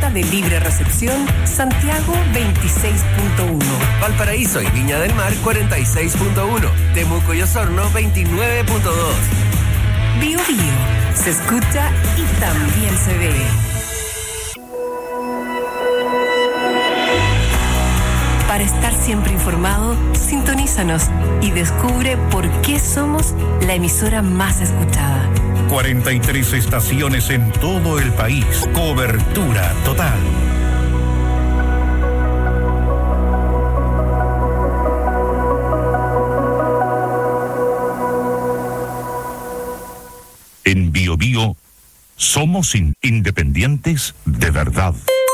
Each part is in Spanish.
Zona de Libre Recepción, Santiago 26.1. Valparaíso y Viña del Mar 46.1. Temuco y Osorno 29.2. Bio Bio, se escucha y también se ve. Para estar siempre informado, sintonízanos y descubre por qué somos la emisora más escuchada. 43 estaciones en todo el país. Cobertura total. En Bio Bio somos independientes de verdad.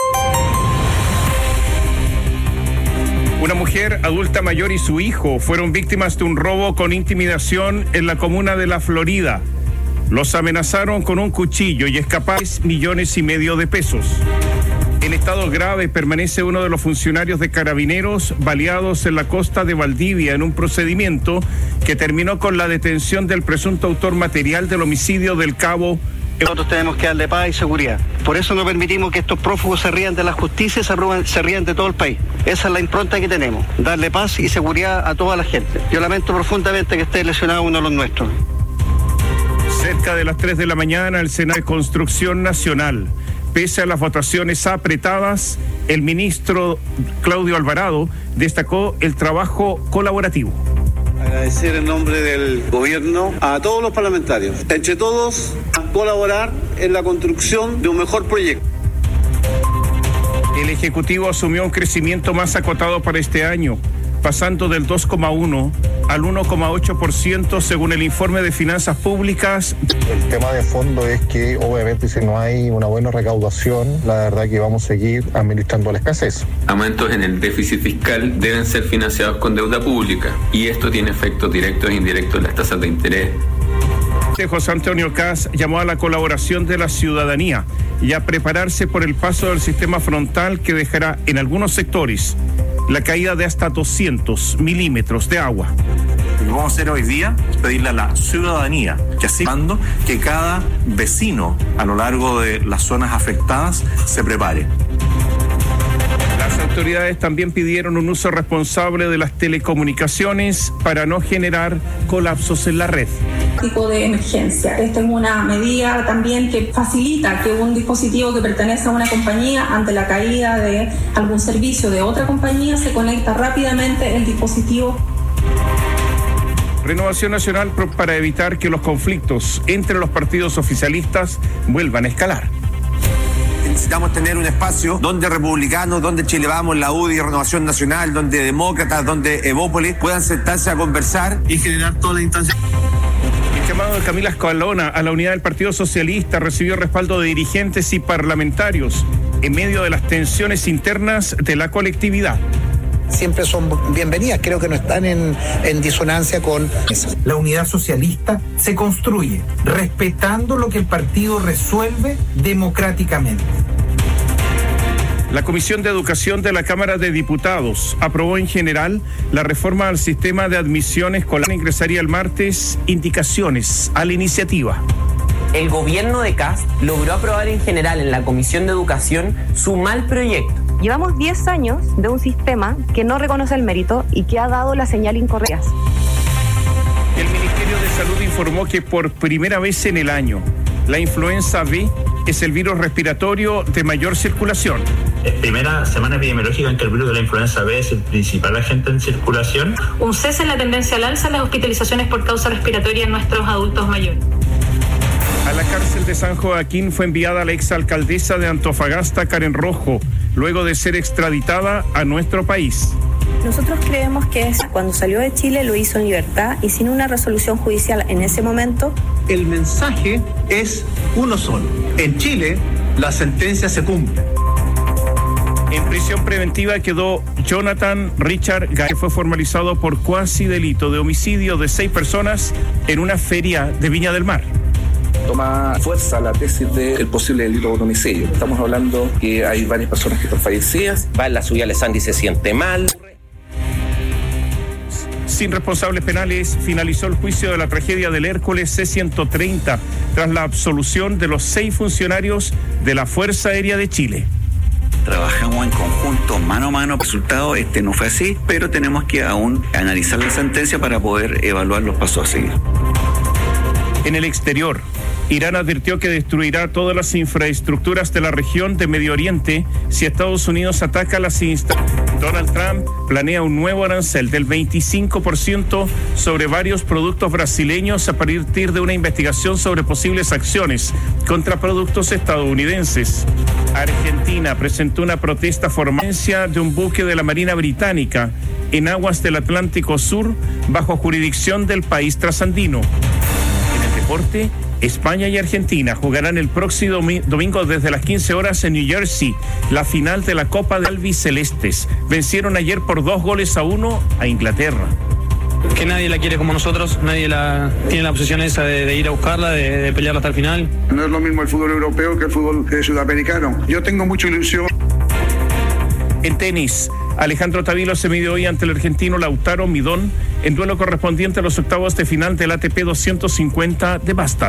Una mujer adulta mayor y su hijo fueron víctimas de un robo con intimidación en la comuna de La Florida. Los amenazaron con un cuchillo y escaparon 3,5 millones de pesos. En estado grave permanece uno de los funcionarios de Carabineros baleados en la costa de Valdivia en un procedimiento que terminó con la detención del presunto autor material del homicidio del cabo. Nosotros tenemos que darle paz y seguridad. Por eso no permitimos que estos prófugos se rían de la justicia y se rían de todo el país. Esa es la impronta que tenemos, darle paz y seguridad a toda la gente. Yo lamento profundamente que esté lesionado uno de los nuestros. Cerca de las 3 de la mañana, el Senado de Construcción Nacional. Pese a las votaciones apretadas, el ministro Claudio Alvarado destacó el trabajo colaborativo. Agradecer en nombre del gobierno a todos los parlamentarios, entre todos, a colaborar en la construcción de un mejor proyecto. El Ejecutivo asumió un crecimiento más acotado para este año, pasando del 2,1 al 1,8% según el informe de finanzas públicas. El tema de fondo es que obviamente si no hay una buena recaudación, la verdad que vamos a seguir administrando la escasez. Aumentos en el déficit fiscal deben ser financiados con deuda pública y esto tiene efectos directos e indirectos en las tasas de interés. José Antonio Kast llamó a la colaboración de la ciudadanía y a prepararse por el paso del sistema frontal que dejará en algunos sectores la caída de hasta 200 milímetros de agua. Lo que vamos a hacer hoy día es pedirle a la ciudadanía que así que cada vecino a lo largo de las zonas afectadas se prepare. Las autoridades también pidieron un uso responsable de las telecomunicaciones para no generar colapsos en la red. Tipo de emergencia. Esta es una medida también que facilita que un dispositivo que pertenece a una compañía ante la caída de algún servicio de otra compañía se conecta rápidamente el dispositivo. Renovación Nacional para evitar que los conflictos entre los partidos oficialistas vuelvan a escalar. Necesitamos tener un espacio donde republicanos, donde Chile Vamos, la UDI, Renovación Nacional, donde demócratas, donde Evópolis puedan sentarse a conversar y generar toda la instancia. El llamado de Camila Escalona a la unidad del Partido Socialista recibió respaldo de dirigentes y parlamentarios en medio de las tensiones internas de la colectividad. Siempre son bienvenidas, creo que no están en disonancia con eso. La unidad socialista se construye respetando lo que el partido resuelve democráticamente. La Comisión de Educación de la Cámara de Diputados aprobó en general la reforma al sistema de admisión escolar. Ingresaría el martes indicaciones a la iniciativa. El gobierno de Kast logró aprobar en general en la Comisión de Educación su mal proyecto. Llevamos 10 años de un sistema que no reconoce el mérito y que ha dado la señal incorrecta. El Ministerio de Salud informó que por primera vez en el año, la influenza B es el virus respiratorio de mayor circulación. Primera semana epidemiológica en que el virus de la influenza B es el principal agente en circulación. Un cese en la tendencia al alza en las hospitalizaciones por causa respiratoria en nuestros adultos mayores. A la cárcel de San Joaquín fue enviada la exalcaldesa de Antofagasta, Karen Rojo, luego de ser extraditada a nuestro país. Nosotros creemos que cuando salió de Chile lo hizo en libertad y sin una resolución judicial en ese momento. El mensaje es uno solo. En Chile, la sentencia se cumple. En prisión preventiva quedó Jonathan Richard Gay, que fue formalizado por cuasi delito de homicidio de 6 personas en una feria de Viña del Mar. Toma fuerza la tesis del posible delito de homicidio. Estamos hablando que hay varias personas que están fallecidas. Va en la suya, Alessandri se siente mal. Sin responsables penales, finalizó el juicio de la tragedia del Hércules C-130 tras la absolución de los 6 funcionarios de la Fuerza Aérea de Chile. trabajamos en conjunto, mano a mano. El resultado no fue así, pero tenemos que aún analizar la sentencia para poder evaluar los pasos a seguir. En el exterior, Irán advirtió que destruirá todas las infraestructuras de la región de Medio Oriente si Estados Unidos ataca las instalaciones. Donald Trump planea un nuevo arancel del 25% sobre varios productos brasileños a partir de una investigación sobre posibles acciones contra productos estadounidenses. Argentina presentó una protesta formal de un buque de la Marina Británica en aguas del Atlántico Sur bajo jurisdicción del país trasandino. En el deporte, España y Argentina jugarán el próximo domingo desde las 15 horas en New Jersey, la final de la Copa de Albicelestes. Vencieron ayer por 2-1 a Inglaterra. Que nadie la quiere como nosotros, nadie tiene la obsesión esa de ir a buscarla, de pelearla hasta el final. No es lo mismo el fútbol europeo que el fútbol sudamericano. Yo tengo mucha ilusión. En tenis, Alejandro Tavilo se midió hoy ante el argentino Lautaro Midón en duelo correspondiente a los octavos de final del ATP 250 de Bastad.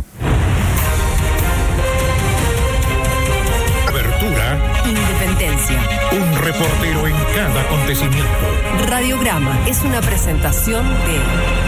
Cobertura. Independencia. Un reportero en cada acontecimiento. Radiograma es una presentación de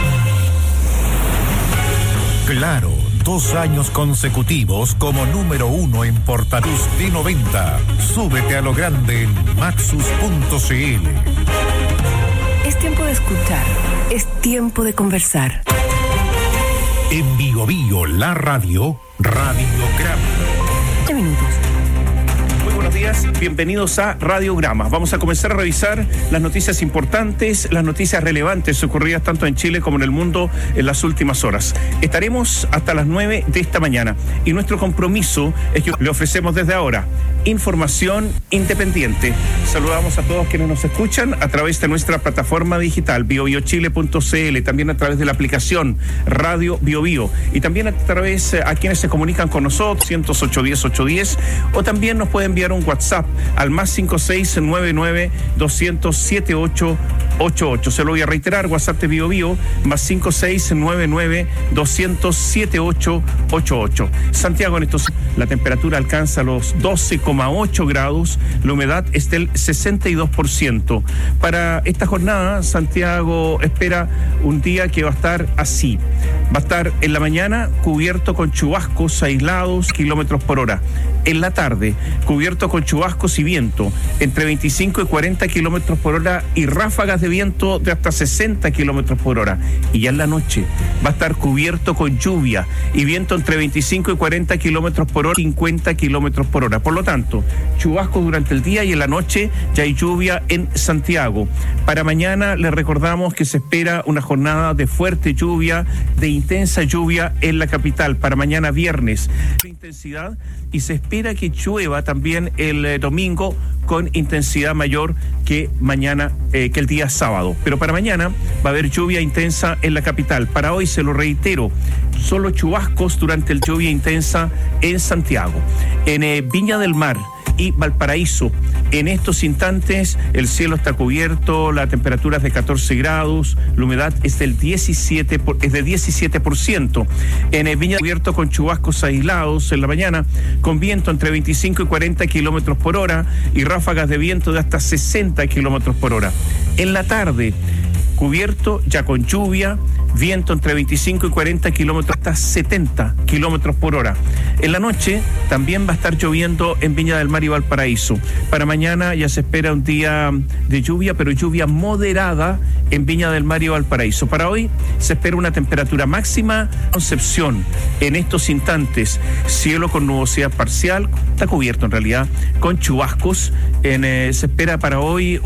Claro, 2 años consecutivos como número 1 en portatus D90. Súbete a lo grande en maxus.cl. Es tiempo de escuchar, es tiempo de conversar. En Bio Bio, la radio, Radiograma. 10 minutos. Buenos días, bienvenidos a Radiograma. Vamos a comenzar a revisar las noticias importantes, las noticias relevantes ocurridas tanto en Chile como en el mundo en las últimas horas. Estaremos hasta las 9 de esta mañana y nuestro compromiso es que le ofrecemos desde ahora información independiente. Saludamos a todos quienes nos escuchan a través de nuestra plataforma digital biobiochile.cl, también a través de la aplicación Radio Bio Bio y también a través a quienes se comunican con nosotros 10810 o también nos pueden enviar un WhatsApp al +5699 2007888. Se lo voy a reiterar, WhatsApp de Bio Bio +5699 2007888. Santiago, en estos la temperatura alcanza los 12,8 grados, la humedad es del 62%. Para esta jornada, Santiago espera un día que va a estar así. Va a estar en la mañana cubierto con chubascos aislados, kilómetros por hora. En la tarde, cubierto con chubascos y viento, entre 25 y 40 kilómetros por hora y ráfagas de viento de hasta 60 kilómetros por hora. Y ya en la noche va a estar cubierto con lluvia y viento entre 25 y 40 kilómetros por hora, 50 kilómetros por hora. Por lo tanto, chubascos durante el día y en la noche ya hay lluvia en Santiago. Para mañana les recordamos que se espera una jornada de fuerte lluvia, de intensa lluvia en la capital. Para mañana viernes, intensidad, y se espera que llueva también el domingo con intensidad mayor que mañana, que el día sábado. Pero para mañana va a haber lluvia intensa en la capital. Para hoy, se lo reitero, solo chubascos durante la lluvia intensa en Santiago. En Viña del Mar y Valparaíso, en estos instantes el cielo está cubierto, la temperatura es de 14 grados, la humedad es del 17%. En Viña cubierto con chubascos aislados en la mañana, con viento entre 25 y 40 kilómetros por hora y ráfagas de viento de hasta 60 kilómetros por hora. En la tarde, cubierto ya con lluvia, viento entre 25 y 40 kilómetros hasta 70 kilómetros por hora. En la noche también va a estar lloviendo en Viña del Mar y Valparaíso. Para mañana ya se espera un día de lluvia, pero lluvia moderada en Viña del Mar y Valparaíso. Para hoy se espera una temperatura máxima. Concepción, en estos instantes, cielo con nubosidad parcial, está cubierto en realidad, con chubascos. Se espera para hoy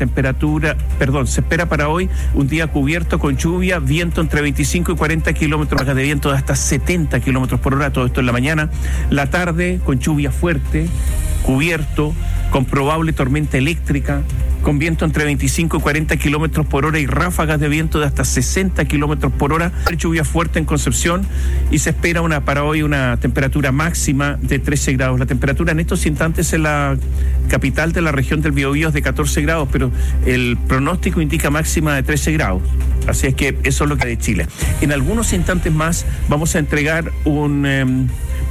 un día cubierto con lluvia, viento entre 25 y 40 kilómetros de viento de hasta 70 kilómetros por hora, todo esto en la mañana. La tarde con lluvia fuerte, cubierto, con probable tormenta eléctrica, con viento entre 25 y 40 kilómetros por hora y ráfagas de viento de hasta 60 kilómetros por hora. Lluvia fuerte en Concepción y se espera para hoy una temperatura máxima de 13 grados. La temperatura en estos instantes en la capital de la región del Biobío es de 14 grados, pero el pronóstico indica máxima de 13 grados. Así es que eso es lo que hay de Chile. En algunos instantes más vamos a entregar un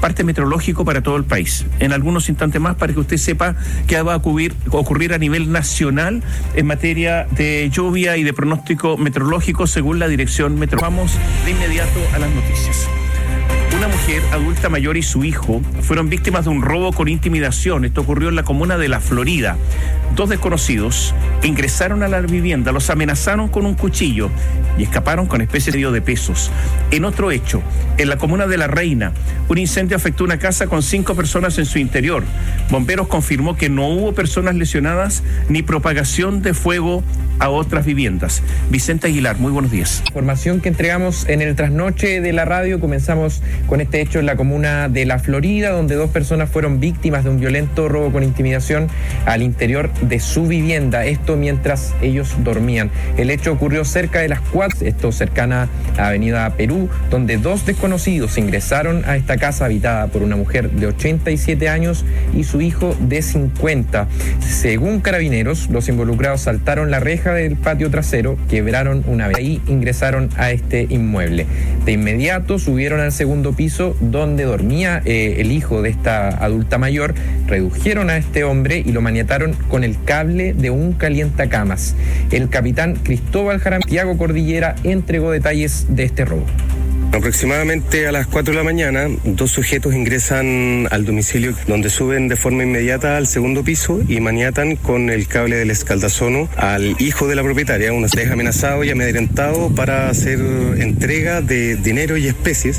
parte meteorológico para todo el país. En algunos instantes más, para que usted sepa qué va a ocurrir a nivel nacional en materia de lluvia y de pronóstico meteorológico según la Dirección Meteorológica. Vamos de inmediato a las noticias. Una mujer adulta mayor y su hijo fueron víctimas de un robo con intimidación. Esto ocurrió en la comuna de La Florida. 2 desconocidos ingresaron a la vivienda, los amenazaron con un cuchillo y escaparon con especies de pesos. En otro hecho, en la comuna de La Reina, un incendio afectó una casa con 5 personas en su interior. Bomberos confirmó que no hubo personas lesionadas ni propagación de fuego a otras viviendas. Vicente Aguilar, muy buenos días. Información que entregamos en el trasnoche de la radio. Comenzamos con este hecho en la comuna de La Florida, donde 2 personas fueron víctimas de un violento robo con intimidación al interior de su vivienda. Esto mientras ellos dormían. El hecho ocurrió cerca de las 4, esto cercana a Avenida Perú, donde 2 desconocidos ingresaron a esta casa habitada por una mujer de 87 años y su hijo de 50. Según Carabineros, los involucrados saltaron la reja del patio trasero, quebraron una vez y ingresaron a este inmueble. De inmediato subieron al segundo piso donde dormía el hijo de esta adulta mayor, redujeron a este hombre y lo maniataron con el cable de un calientacamas. El capitán Cristóbal Jaramillo Thiago Cordillera entregó detalles de este robo. Aproximadamente a las 4 de la mañana, 2 sujetos ingresan al domicilio donde suben de forma inmediata al segundo piso y maniatan con el cable del escaldazono al hijo de la propietaria, una deja amenazado y amedrentado para hacer entrega de dinero y especies.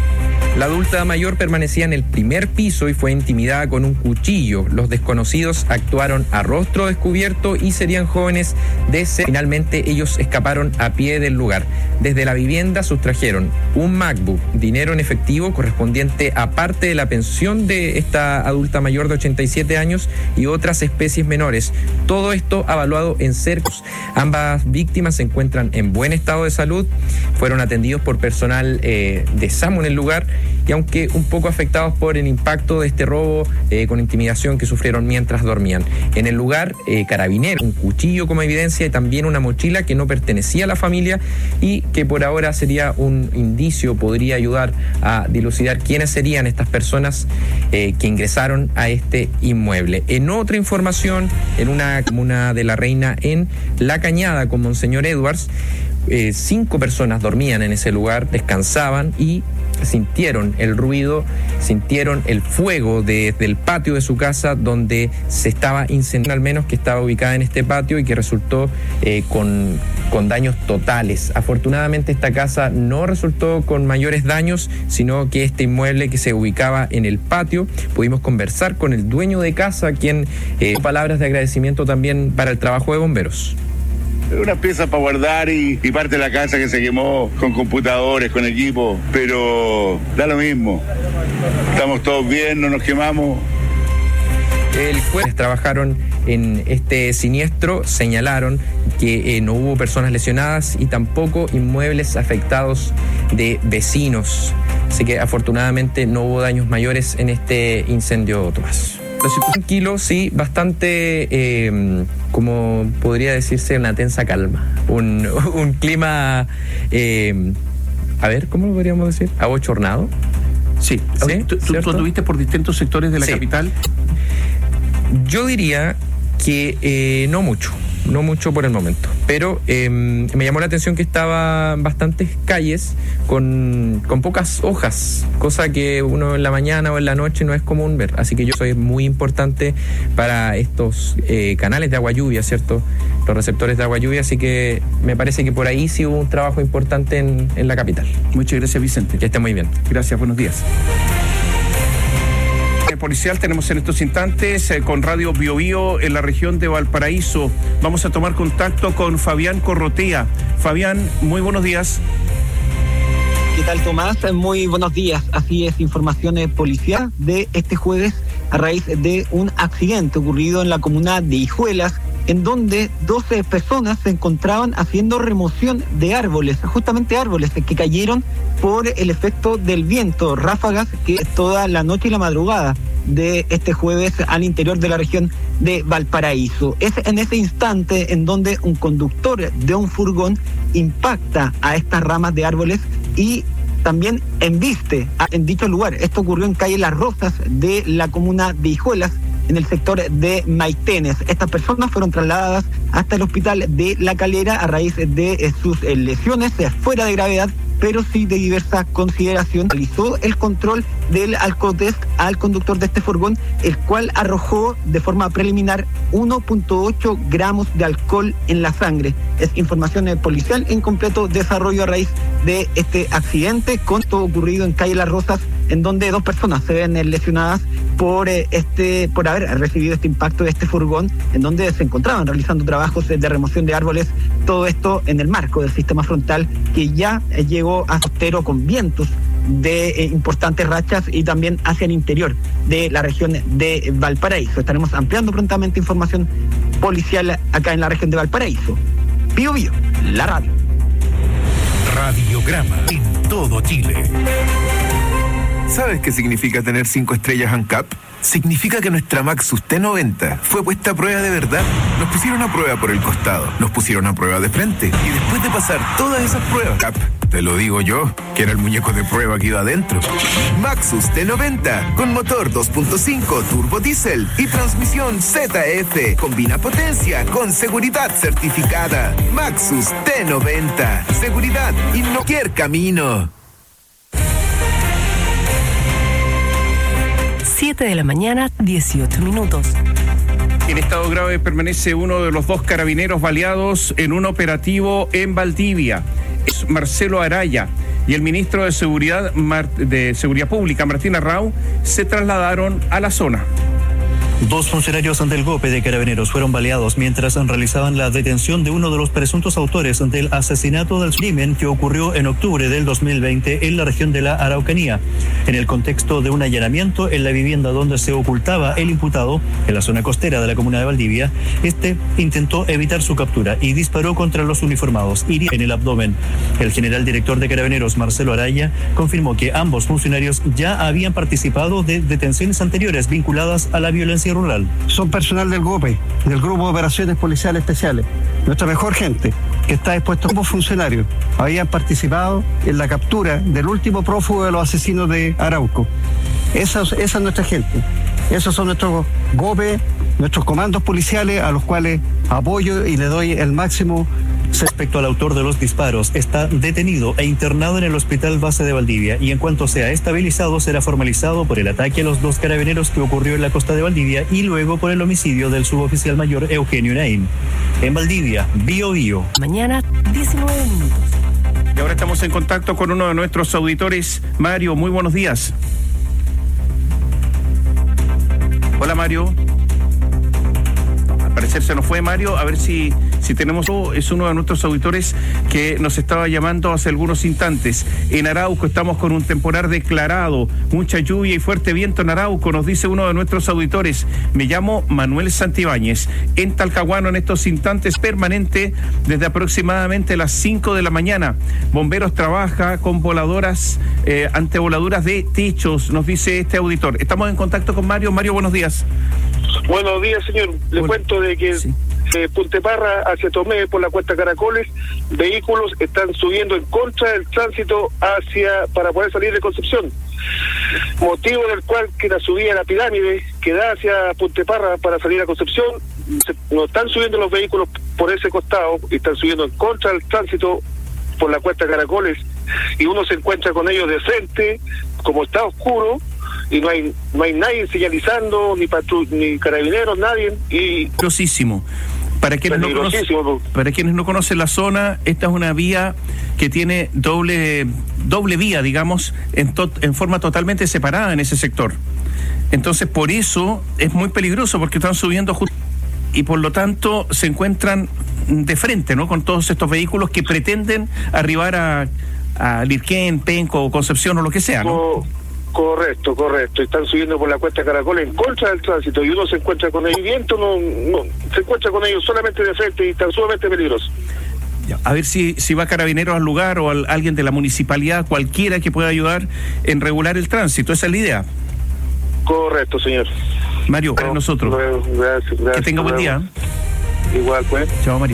La adulta mayor permanecía en el primer piso y fue intimidada con un cuchillo. Los desconocidos actuaron a rostro descubierto y serían jóvenes de Finalmente ellos escaparon a pie del lugar. Desde la vivienda sustrajeron un MacBook, dinero en efectivo correspondiente a parte de la pensión de esta adulta mayor de 87 años y otras especies menores. Todo esto avaluado en cercos. Ambas víctimas se encuentran en buen estado de salud, fueron atendidos por personal de SAMU en el lugar y aunque un poco afectados por el impacto de este robo con intimidación que sufrieron mientras dormían. En el lugar, Carabineros, un cuchillo como evidencia y también una mochila que no pertenecía a la familia y que por ahora sería un indicio, podría ayudar a dilucidar quiénes serían estas personas que ingresaron a este inmueble. En otra información, en una comuna de La Reina, en La Cañada, con Monseñor Edwards, 5 personas dormían en ese lugar, descansaban y sintieron el ruido, sintieron el fuego desde el patio de su casa donde se estaba incendiando, al menos que estaba ubicada en este patio y que resultó con daños totales. Afortunadamente esta casa no resultó con mayores daños, sino que este inmueble que se ubicaba en el patio, pudimos conversar con el dueño de casa, quien palabras de agradecimiento también para el trabajo de bomberos. Unas piezas para guardar y parte de la casa que se quemó con computadores, con equipo, pero da lo mismo. Estamos todos bien, no nos quemamos. El juez trabajaron en este siniestro, señalaron que no hubo personas lesionadas y tampoco inmuebles afectados de vecinos. Así que afortunadamente no hubo daños mayores en este incendio, Tomás. Tranquilo, sí, bastante, como podría decirse, una tensa calma. Un clima, a ver, ¿cómo lo podríamos decir? ¿Abochornado? Sí. ¿Tú anduviste por distintos sectores de la capital? Yo diría que no mucho por el momento, pero me llamó la atención que estaban bastantes calles con pocas hojas, cosa que uno en la mañana o en la noche no es común ver, así que eso es muy importante para estos canales de agua lluvia, ¿cierto? Los receptores de agua lluvia, así que me parece que por ahí sí hubo un trabajo importante en la capital. Muchas gracias, Vicente. Que esté muy bien. Gracias, buenos días. Policial tenemos en estos instantes con Radio Bio Bio en la región de Valparaíso. Vamos a tomar contacto con Fabián Corrotea. Fabián, muy buenos días. ¿Qué tal, Tomás? Muy buenos días. Así es, información policial de este jueves a raíz de un accidente ocurrido en la comuna de Hijuelas, en donde 12 personas se encontraban haciendo remoción de árboles, justamente árboles que cayeron por el efecto del viento, ráfagas que toda la noche y la madrugada de este jueves al interior de la región de Valparaíso. Es en ese instante en donde un conductor de un furgón impacta a estas ramas de árboles y también embiste en dicho lugar. Esto ocurrió en calle Las Rosas de la comuna de Hijuelas, en el sector de Maitenes. Estas personas fueron trasladadas hasta el hospital de La Calera a raíz de sus lesiones fuera de gravedad, pero sí de diversa consideración. Realizó el control del alcotest al conductor de este furgón, el cual arrojó de forma preliminar 1.8 gramos de alcohol en la sangre. Es información policial en completo desarrollo a raíz de este accidente, con todo ocurrido en calle Las Rosas, en donde 2 personas se ven lesionadas por haber recibido este impacto de este furgón, en donde se encontraban realizando trabajos de remoción de árboles, todo esto en el marco del sistema frontal que ya llegó a Sotero con vientos de importantes rachas y también hacia el interior de la región de Valparaíso. Estaremos ampliando prontamente información policial acá en la región de Valparaíso. Bío Bío, la radio. Radiograma en todo Chile. ¿Sabes qué significa tener 5 estrellas ANCAP? Significa que nuestra Maxus T90 fue puesta a prueba de verdad. Nos pusieron a prueba por el costado, nos pusieron a prueba de frente, y después de pasar todas esas pruebas, te lo digo yo, que era el muñeco de prueba que iba adentro. Maxus T90, con motor 2.5 turbo diésel y transmisión ZF. Combina potencia con seguridad certificada. Maxus T90, seguridad y no cualquier camino. 7 de la mañana, 18 minutos. En estado grave permanece uno de los 2 carabineros baleados en un operativo en Valdivia. Es Marcelo Araya y el ministro de Seguridad Pública, Martín Arrau, se trasladaron a la zona. 2 funcionarios del GOPE de Carabineros fueron baleados mientras realizaban la detención de uno de los presuntos autores del asesinato del crimen que ocurrió en octubre del 2020 en la región de la Araucanía. En el contexto de un allanamiento en la vivienda donde se ocultaba el imputado, en la zona costera de la comuna de Valdivia, este intentó evitar su captura y disparó contra los uniformados, hiriendo en el abdomen. El general director de Carabineros, Marcelo Araya, confirmó que ambos funcionarios ya habían participado de detenciones anteriores vinculadas a la violencia rural. Son personal del GOPE, del Grupo de Operaciones Policiales Especiales. Nuestra mejor gente, que está dispuesto como funcionarios, habían participado en la captura del último prófugo de los asesinos de Arauco. Esa es nuestra gente. Esos son nuestros GOPE, nuestros comandos policiales, a los cuales apoyo y le doy el máximo. Respecto al autor de los disparos, está detenido e internado en el Hospital Base de Valdivia, y en cuanto sea estabilizado será formalizado por el ataque a los 2 carabineros que ocurrió en la costa de Valdivia y luego por el homicidio del suboficial mayor Eugenio Naín. En Valdivia, Bío Bío. Mañana, 19 minutos. Y ahora estamos en contacto con uno de nuestros auditores. Mario, muy buenos días. Hola, Mario. Al parecer se nos fue Mario. A ver si tenemos... Es uno de nuestros auditores que nos estaba llamando hace algunos instantes. En Arauco estamos con un temporal declarado, mucha lluvia y fuerte viento en Arauco, nos dice uno de nuestros auditores. Me llamo Manuel Santibáñez. En Talcahuano en estos instantes permanente desde aproximadamente las 5 de la mañana. Bomberos trabaja con voladoras, antevoladuras de techos, nos dice este auditor. Estamos en contacto con Mario. Mario, buenos días. Buenos días, señor. Le cuento de que de Punteparra hacia Tomé por la cuesta Caracoles, vehículos están subiendo en contra del tránsito para poder salir de Concepción. Motivo del cual que la subida a la pirámide que da hacia Punteparra para salir a Concepción, no están subiendo los vehículos por ese costado y están subiendo en contra del tránsito por la cuesta Caracoles, y uno se encuentra con ellos de frente, como está oscuro, y no hay nadie señalizando, ni carabineros, nadie. Y peligrosísimo. Para quienes no conocen la zona, esta es una vía que tiene doble vía, digamos, en forma totalmente separada en ese sector. Entonces, por eso es muy peligroso, porque están subiendo y por lo tanto se encuentran de frente, ¿no?, con todos estos vehículos que pretenden arribar a Lirquén, Penco, Concepción o lo que sea, ¿no? Correcto. Están subiendo por la cuesta Caracol en contra del tránsito, y uno se encuentra con ellos. El viento no se encuentra con ellos solamente de frente y están sumamente peligrosos. A ver si va Carabineros al lugar o alguien de la municipalidad, cualquiera que pueda ayudar en regular el tránsito. Esa es la idea. Correcto, señor. Mario, para nosotros. Gracias. Que tenga buen día. Igual, pues. Chao, Mario.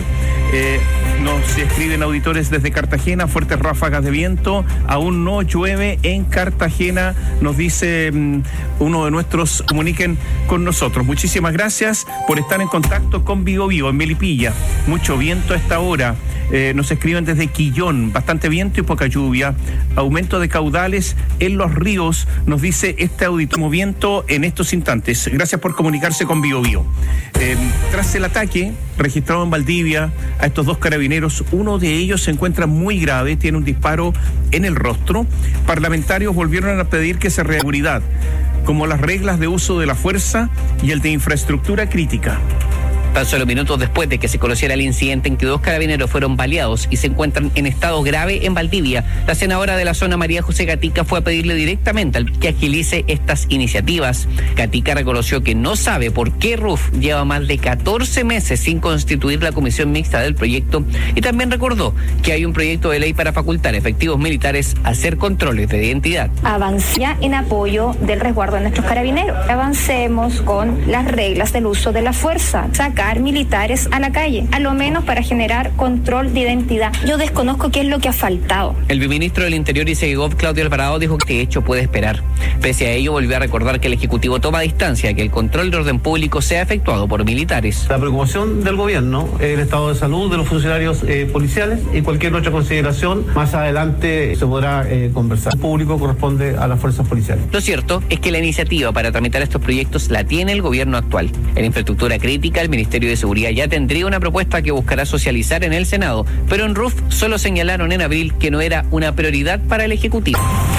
Nos escriben auditores desde Cartagena, fuertes ráfagas de viento, aún no llueve en Cartagena, nos dice uno de nuestros, comuniquen con nosotros. Muchísimas gracias por estar en contacto con Vigo Vigo, en Melipilla, mucho viento a esta hora. Nos escriben desde Quillón, bastante viento y poca lluvia, aumento de caudales en los ríos, nos dice este auditor, viento en estos instantes. Gracias por comunicarse con Vigo Vigo. Tras el ataque registrado en Valdivia a estos dos carabineros, uno de ellos se encuentra muy grave, tiene un disparo en el rostro. Parlamentarios volvieron a pedir que se rehaga seguridad, como las reglas de uso de la fuerza y el de infraestructura crítica. Tan solo minutos después de que se conociera el incidente en que 2 carabineros fueron baleados y se encuentran en estado grave en Valdivia, la senadora de la zona, María José Gatica, fue a pedirle directamente al que agilice estas iniciativas. Gatica reconoció que no sabe por qué RUF lleva más de 14 meses sin constituir la comisión mixta del proyecto, y también recordó que hay un proyecto de ley para facultar efectivos militares a hacer controles de identidad. Avancé en apoyo del resguardo de nuestros carabineros. Avancemos con las reglas del uso de la fuerza. Sacar militares a la calle, a lo menos para generar control de identidad. Yo desconozco qué es lo que ha faltado. El viceministro del Interior y Segov, Claudio Alvarado, dijo que este hecho puede esperar. Pese a ello, volvió a recordar que el Ejecutivo toma distancia de que el control de orden público sea efectuado por militares. La preocupación del gobierno es el estado de salud de los funcionarios policiales, y cualquier otra consideración más adelante se podrá conversar. El público corresponde a las fuerzas policiales. Lo cierto es que la iniciativa para tramitar estos proyectos la tiene el gobierno actual. En infraestructura crítica, el Ministerio de Seguridad ya tendría una propuesta que buscará socializar en el Senado, pero en RUF solo señalaron en abril que no era una prioridad para el Ejecutivo.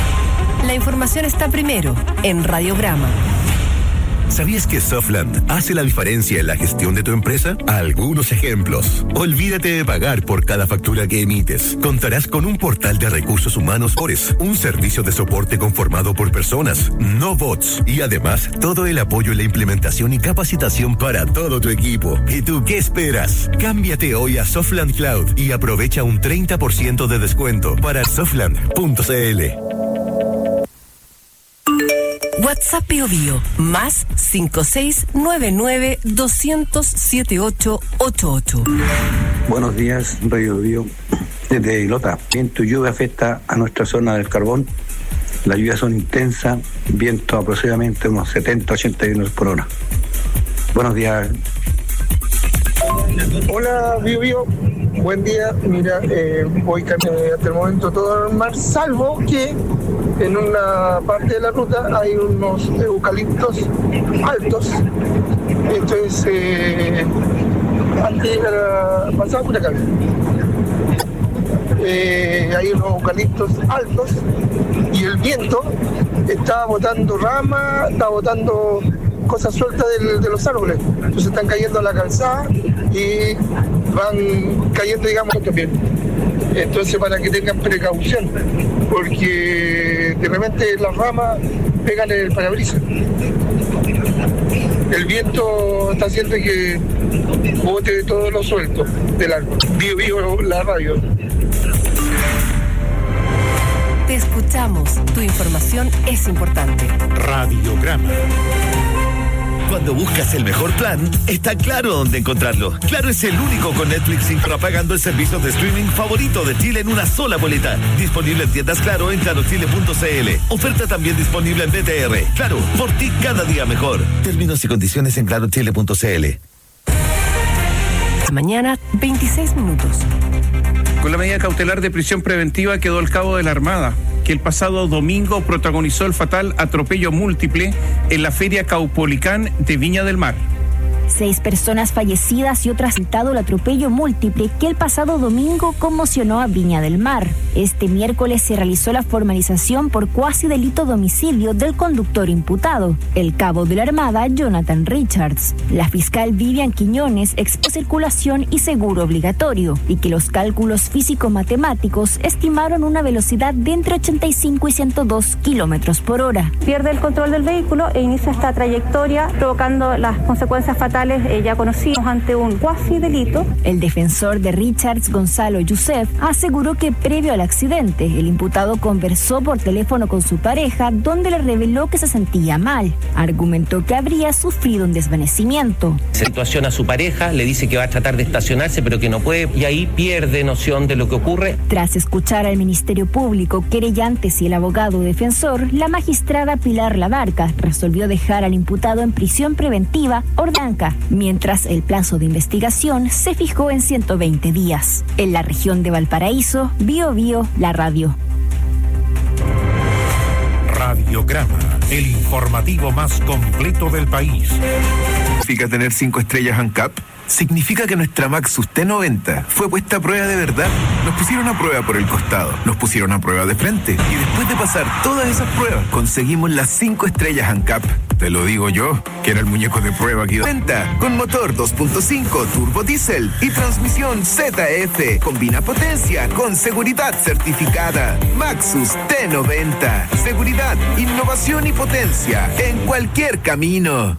La información está primero en Radiograma. ¿Sabías que Softland hace la diferencia en la gestión de tu empresa? Algunos ejemplos. Olvídate de pagar por cada factura que emites. Contarás con un portal de recursos humanos Ores, un servicio de soporte conformado por personas, no bots, y además todo el apoyo en la implementación y capacitación para todo tu equipo. ¿Y tú qué esperas? Cámbiate hoy a Softland Cloud y aprovecha un 30% de descuento para softland.cl. WhatsApp Bio Bio, más 5699-200-7888. Buenos días, Radio Bio. Desde Ilota, viento y lluvia afecta a nuestra zona del carbón. Las lluvias son intensas, viento aproximadamente unos 70-80 km por hora. Buenos días. Hola, Bio Bio. Buen día. Mira, voy hasta el momento todo normal, salvo que en una parte de la ruta hay unos eucaliptos altos. Entonces, antes pasaba por acá. Hay unos eucaliptos altos y el viento está botando ramas, está botando cosas sueltas de los árboles. Entonces están cayendo a la calzada y van cayendo, digamos, también. Entonces, para que tengan precaución, porque de repente las ramas pegan en el parabrisas. El viento está haciendo que bote todo lo suelto del árbol. Vivo la radio. Te escuchamos. Tu información es importante. Radiograma. Cuando buscas el mejor plan, está Claro dónde encontrarlo. Claro es el único con Netflix pagando el servicio de streaming favorito de Chile en una sola boleta. Disponible en tiendas Claro en clarochile.cl. Oferta también disponible en BTR. Claro, por ti cada día mejor. Términos y condiciones en clarochile.cl. Mañana, 26 minutos. Con la medida cautelar de prisión preventiva quedó el cabo de la Armada, que el pasado domingo protagonizó el fatal atropello múltiple en la Feria Caupolicán de Viña del Mar. 6 personas fallecidas y otro resultado el atropello múltiple que el pasado domingo conmocionó a Viña del Mar. Este miércoles se realizó la formalización por cuasi delito de homicidio del conductor imputado, el cabo de la Armada Jonathan Richards. La fiscal Vivian Quiñones expuso circulación y seguro obligatorio y que los cálculos físico-matemáticos estimaron una velocidad de entre 85 y 102 kilómetros por hora. Pierde el control del vehículo e inicia esta trayectoria provocando las consecuencias fatales procesales ya conocidos ante un cuasi delito. El defensor de Richards, Gonzalo Youssef, aseguró que previo al accidente, el imputado conversó por teléfono con su pareja, donde le reveló que se sentía mal. Argumentó que habría sufrido un desvanecimiento. Situación a su pareja, le dice que va a tratar de estacionarse, pero que no puede, y ahí pierde noción de lo que ocurre. Tras escuchar al Ministerio Público, querellantes y el abogado defensor, la magistrada Pilar Labarca resolvió dejar al imputado en prisión preventiva ordenanca, mientras el plazo de investigación se fijó en 120 días. En la región de Valparaíso, Bio, la radio. Radiograma, el informativo más completo del país. ¿Significa tener 5 estrellas ANCAP? Significa que nuestra Maxus T90 fue puesta a prueba de verdad. Nos pusieron a prueba por el costado, nos pusieron a prueba de frente, y después de pasar todas esas pruebas, conseguimos las 5 estrellas ANCAP. Te lo digo yo, que era el muñeco de prueba aquí. Con motor 2.5 turbo diésel y transmisión ZF. Combina potencia con seguridad certificada. Maxus T90. Seguridad, innovación y potencia en cualquier camino.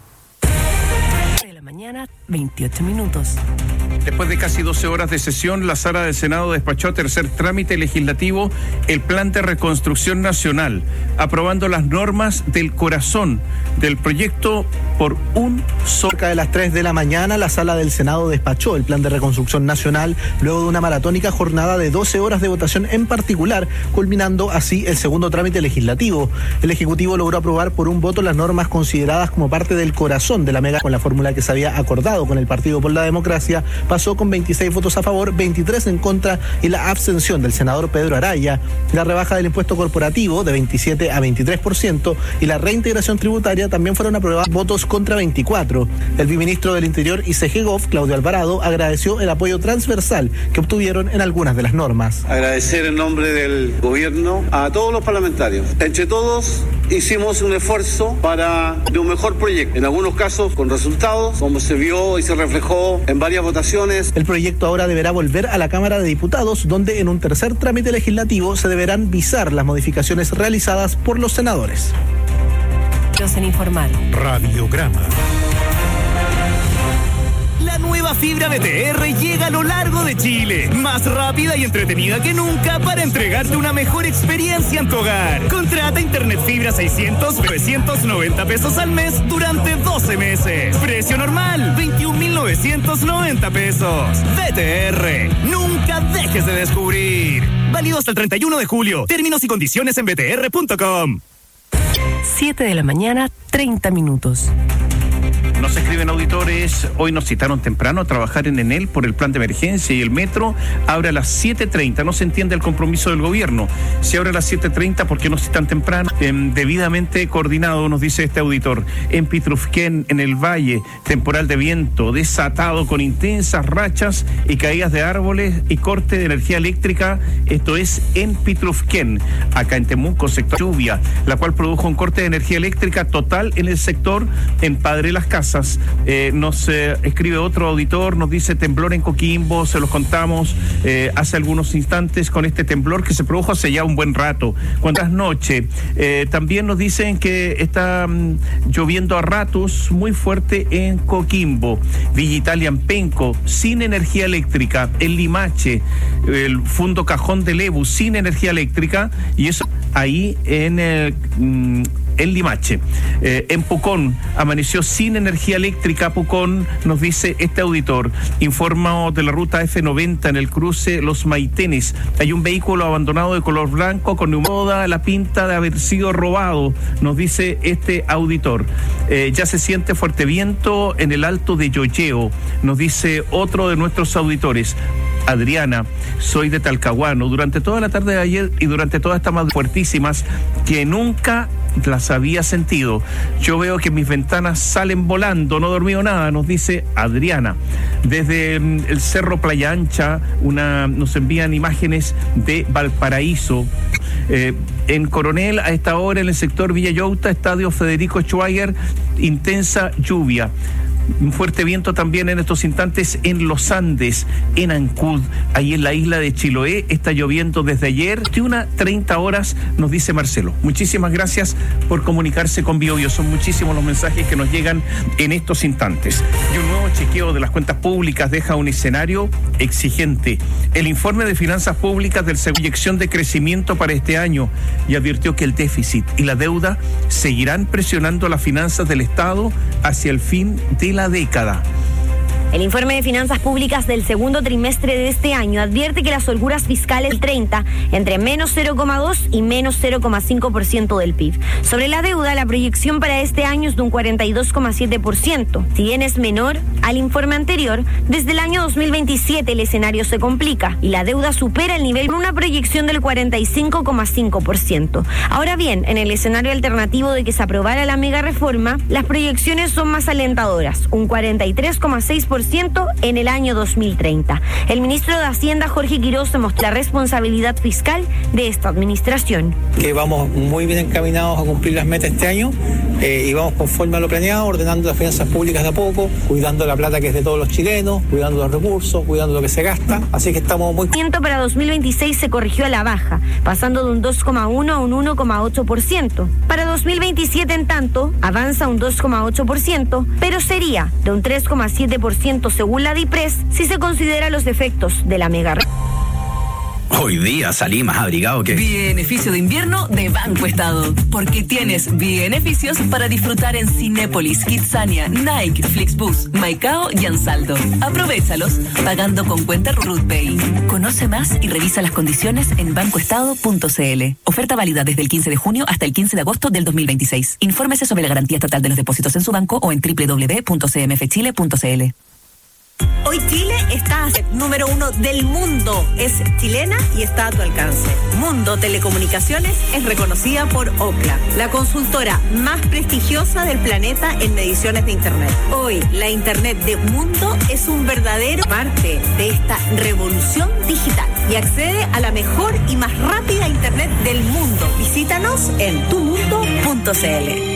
28 minutos. Después de casi 12 horas de sesión, la Sala del Senado despachó a tercer trámite legislativo el Plan de Reconstrucción Nacional, aprobando las normas del corazón del proyecto por un solo. Cerca de las 3 de la mañana, la Sala del Senado despachó el Plan de Reconstrucción Nacional luego de una maratónica jornada de 12 horas de votación en particular, culminando así el segundo trámite legislativo. El Ejecutivo logró aprobar por un voto las normas consideradas como parte del corazón de la mega, con la fórmula que se había acordado con el Partido por la Democracia. Pasó con 26 votos a favor, 23 en contra y la abstención del senador Pedro Araya. La rebaja del impuesto corporativo de 27 a 23% y la reintegración tributaria también fueron aprobadas, votos contra 24. El viceministro del Interior y CGGOV, Claudio Alvarado, agradeció el apoyo transversal que obtuvieron en algunas de las normas. Agradecer en nombre del gobierno a todos los parlamentarios. Entre todos hicimos un esfuerzo para de un mejor proyecto, en algunos casos con resultados, como se vio y se reflejó en varias votaciones. El proyecto ahora deberá volver a la Cámara de Diputados, donde en un tercer trámite legislativo se deberán visar las modificaciones realizadas por los senadores. En informal. Radiograma. La nueva fibra BTR llega a lo largo de Chile, más rápida y entretenida que nunca para entregarte una mejor experiencia en tu hogar. Contrata internet fibra 990 pesos al mes durante 12 meses. Precio normal, 21.990 pesos. BTR, nunca dejes de descubrir. Válido hasta el 31 de julio. Términos y condiciones en btr.com. 7 de la mañana, 30 minutos. Nos escriben auditores, hoy nos citaron temprano a trabajar en Enel por el plan de emergencia y el metro abre a las 7:30. No se entiende el compromiso del gobierno. Si abre a las 7:30, ¿por qué no citan temprano? Debidamente coordinado, nos dice este auditor. En Pitrufquén, en el Valle, temporal de viento desatado con intensas rachas y caídas de árboles y corte de energía eléctrica. Esto es en Pitrufquén. Acá en Temuco, sector lluvia, la cual produjo un corte de energía eléctrica total en el sector en Padre Las Casas. Nos escribe otro auditor, nos dice temblor en Coquimbo, se los contamos hace algunos instantes con este temblor que se produjo hace ya un buen rato. Cuántas noches. También nos dicen que está lloviendo a ratos muy fuerte en Coquimbo, Villa Italia en Penco, sin energía eléctrica, en Limache, el Fundo Cajón de Lebu, sin energía eléctrica, y eso ahí en Limache. En Pucón amaneció sin energía eléctrica. Pucón, nos dice este auditor. Informa de la ruta F90 en el cruce Los Maitenes. Hay un vehículo abandonado de color blanco con toda la pinta de haber sido robado, nos dice este auditor. Ya se siente fuerte viento en el alto de Yoyeo, nos dice otro de nuestros auditores. Adriana, soy de Talcahuano. Durante toda la tarde de ayer y durante todas estas más fuertísimas que nunca las había sentido. Yo veo que mis ventanas salen volando, no he dormido nada, nos dice Adriana. Desde el Cerro Playa Ancha, nos envían imágenes de Valparaíso. En Coronel, a esta hora en el sector Villa Yauta, estadio Federico Schweiger, intensa lluvia. Un fuerte viento también en estos instantes en los Andes, en Ancud, ahí en la isla de Chiloé. Está lloviendo desde ayer, 21:30 horas, nos dice Marcelo. Muchísimas gracias por comunicarse con BioBio. Son muchísimos los mensajes que nos llegan en estos instantes. Y un nuevo chequeo de las cuentas públicas deja un escenario exigente. El informe de finanzas públicas del proyección de crecimiento para este año y advirtió que el déficit y la deuda seguirán presionando las finanzas del Estado hacia el fin de la década. El informe de finanzas públicas del segundo trimestre de este año advierte que las holguras fiscales del 30 entre menos 0,2 y menos 0,5% del PIB. Sobre la deuda, la proyección para este año es de un 42,7%. Si bien es menor al informe anterior, desde el año 2027 el escenario se complica y la deuda supera el nivel con una proyección del 45,5%. Ahora bien, en el escenario alternativo de que se aprobara la mega reforma, las proyecciones son más alentadoras, un 43,6% en el año 2030. El ministro de Hacienda, Jorge Quiroz, demostró la responsabilidad fiscal de esta administración. Que vamos muy bien encaminados a cumplir las metas este año y vamos conforme a lo planeado, ordenando las finanzas públicas de a poco, cuidando la plata que es de todos los chilenos, cuidando los recursos, cuidando lo que se gasta. Así que estamos muy... Para 2026 se corrigió a la baja, pasando de un 2,1 a un 1,8%. Para 2027, en tanto, avanza un 2,8%, pero sería de un 3,7% según la DIPRES si se considera los efectos de la mega. Hoy día salí más abrigado que... Beneficio de invierno de Banco Estado. Porque tienes beneficios para disfrutar en Cinépolis, Kidzania, Nike, Flixbus, Maicao y Ansaldo. Aprovéchalos pagando con cuenta RutPay. Conoce más y revisa las condiciones en bancoestado.cl. Oferta válida desde el 15 de junio hasta el 15 de agosto del 2026. Infórmese sobre la garantía estatal de los depósitos en su banco o en www.cmfchile.cl. Hoy Chile está número 1 del mundo. Es chilena y está a tu alcance. Mundo Telecomunicaciones es reconocida por Ookla, la consultora más prestigiosa del planeta en mediciones de Internet. Hoy, la Internet de Mundo es un verdadero parte de esta revolución digital y accede a la mejor y más rápida Internet del mundo. Visítanos en tumundo.cl.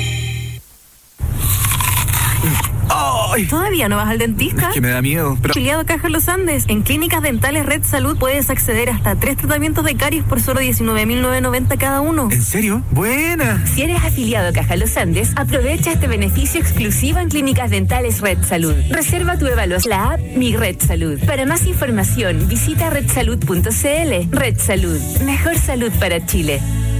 ¡Ay! ¿Todavía no vas al dentista? Es que me da miedo. Afiliado a Caja Los Andes. En Clínicas Dentales Red Salud puedes acceder hasta 3 tratamientos de caries por solo $19,990 cada uno. ¿En serio? ¡Buena! Si eres afiliado a Caja Los Andes, aprovecha este beneficio exclusivo en Clínicas Dentales Red Salud. Reserva tu evaluación la app Mi Red Salud. Para más información, visita redsalud.cl. Red Salud. Mejor salud para Chile.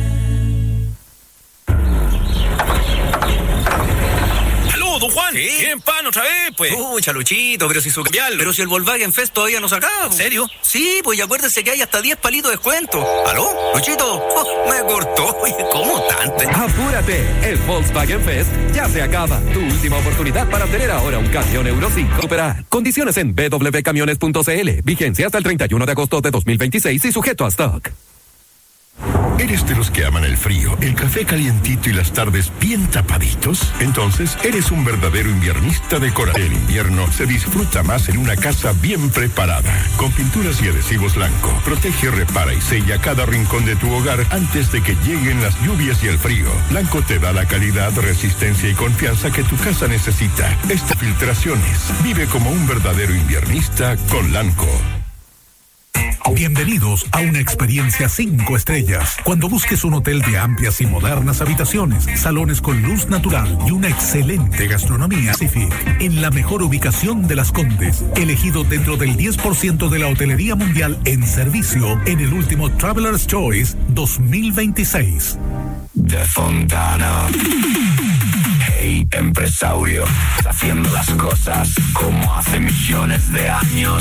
Don Juan, ¿sí? Bien, pan, otra vez, pues. Luchito, pero si su cambiarlo. Pero si el Volkswagen Fest todavía no se acaba. ¿En serio? Sí, pues y acuérdese que hay hasta 10 palitos de descuento. ¿Aló? Luchito, me cortó. Oye, ¿cómo tanto? Apúrate, el Volkswagen Fest ya se acaba. Tu última oportunidad para obtener ahora un camión Euro 5. Supera. Condiciones en www.camiones.cl. Vigencia hasta el 31 de agosto de 2026 y sujeto a stock. ¿Eres de los que aman el frío, el café calientito y las tardes bien tapaditos? Entonces, eres un verdadero inviernista de corazón. El invierno se disfruta más en una casa bien preparada. Con pinturas y adhesivos Lanco, protege, repara y sella cada rincón de tu hogar antes de que lleguen las lluvias y el frío. Lanco te da la calidad, resistencia y confianza que tu casa necesita. Estas filtraciones. Vive como un verdadero inviernista con Lanco. Bienvenidos a una experiencia 5 estrellas. Cuando busques un hotel de amplias y modernas habitaciones, salones con luz natural y una excelente gastronomía, Pacific, en la mejor ubicación de Las Condes, elegido dentro del 10% de la hotelería mundial en servicio en el último Traveler's Choice 2026. De Fontana. Hey, empresario, haciendo las cosas como hace millones de años.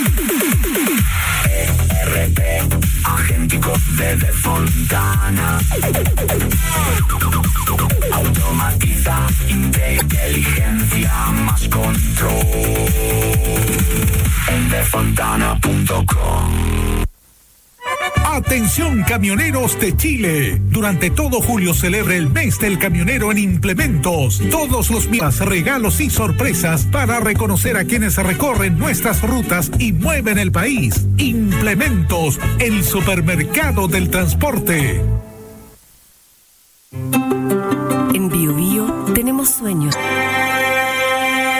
ERP, agéntico de Fontana. Automatiza, inteligencia, más control. En defontana.com. Atención camioneros de Chile. Durante todo julio celebre el mes del camionero en Implementos. Todos los días regalos y sorpresas para reconocer a quienes recorren nuestras rutas y mueven el país. Implementos, el supermercado del transporte. En BioBio tenemos sueños.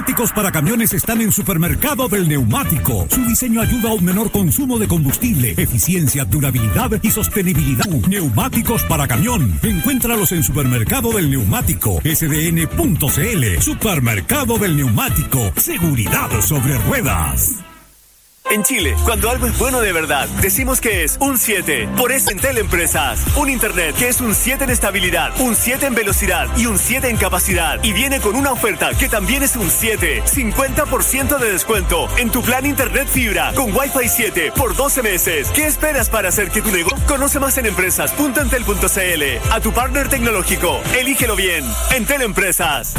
neumáticos para camiones están en Supermercado del Neumático. Su diseño ayuda a un menor consumo de combustible, eficiencia, durabilidad y sostenibilidad. Neumáticos para camión. Encuéntralos en Supermercado del Neumático, sdn.cl. Supermercado del Neumático. Seguridad sobre ruedas. En Chile, cuando algo es bueno de verdad, decimos que es un 7. Por eso en Teleempresas, un internet que es un 7 en estabilidad, un 7 en velocidad y un 7 en capacidad. Y viene con una oferta que también es un 7. 50% de descuento en tu plan internet fibra con Wi-Fi 7 por 12 meses. ¿Qué esperas para hacer que tu negocio? Conoce más en empresas.entel.cl. A tu partner tecnológico, elígelo bien. En Teleempresas.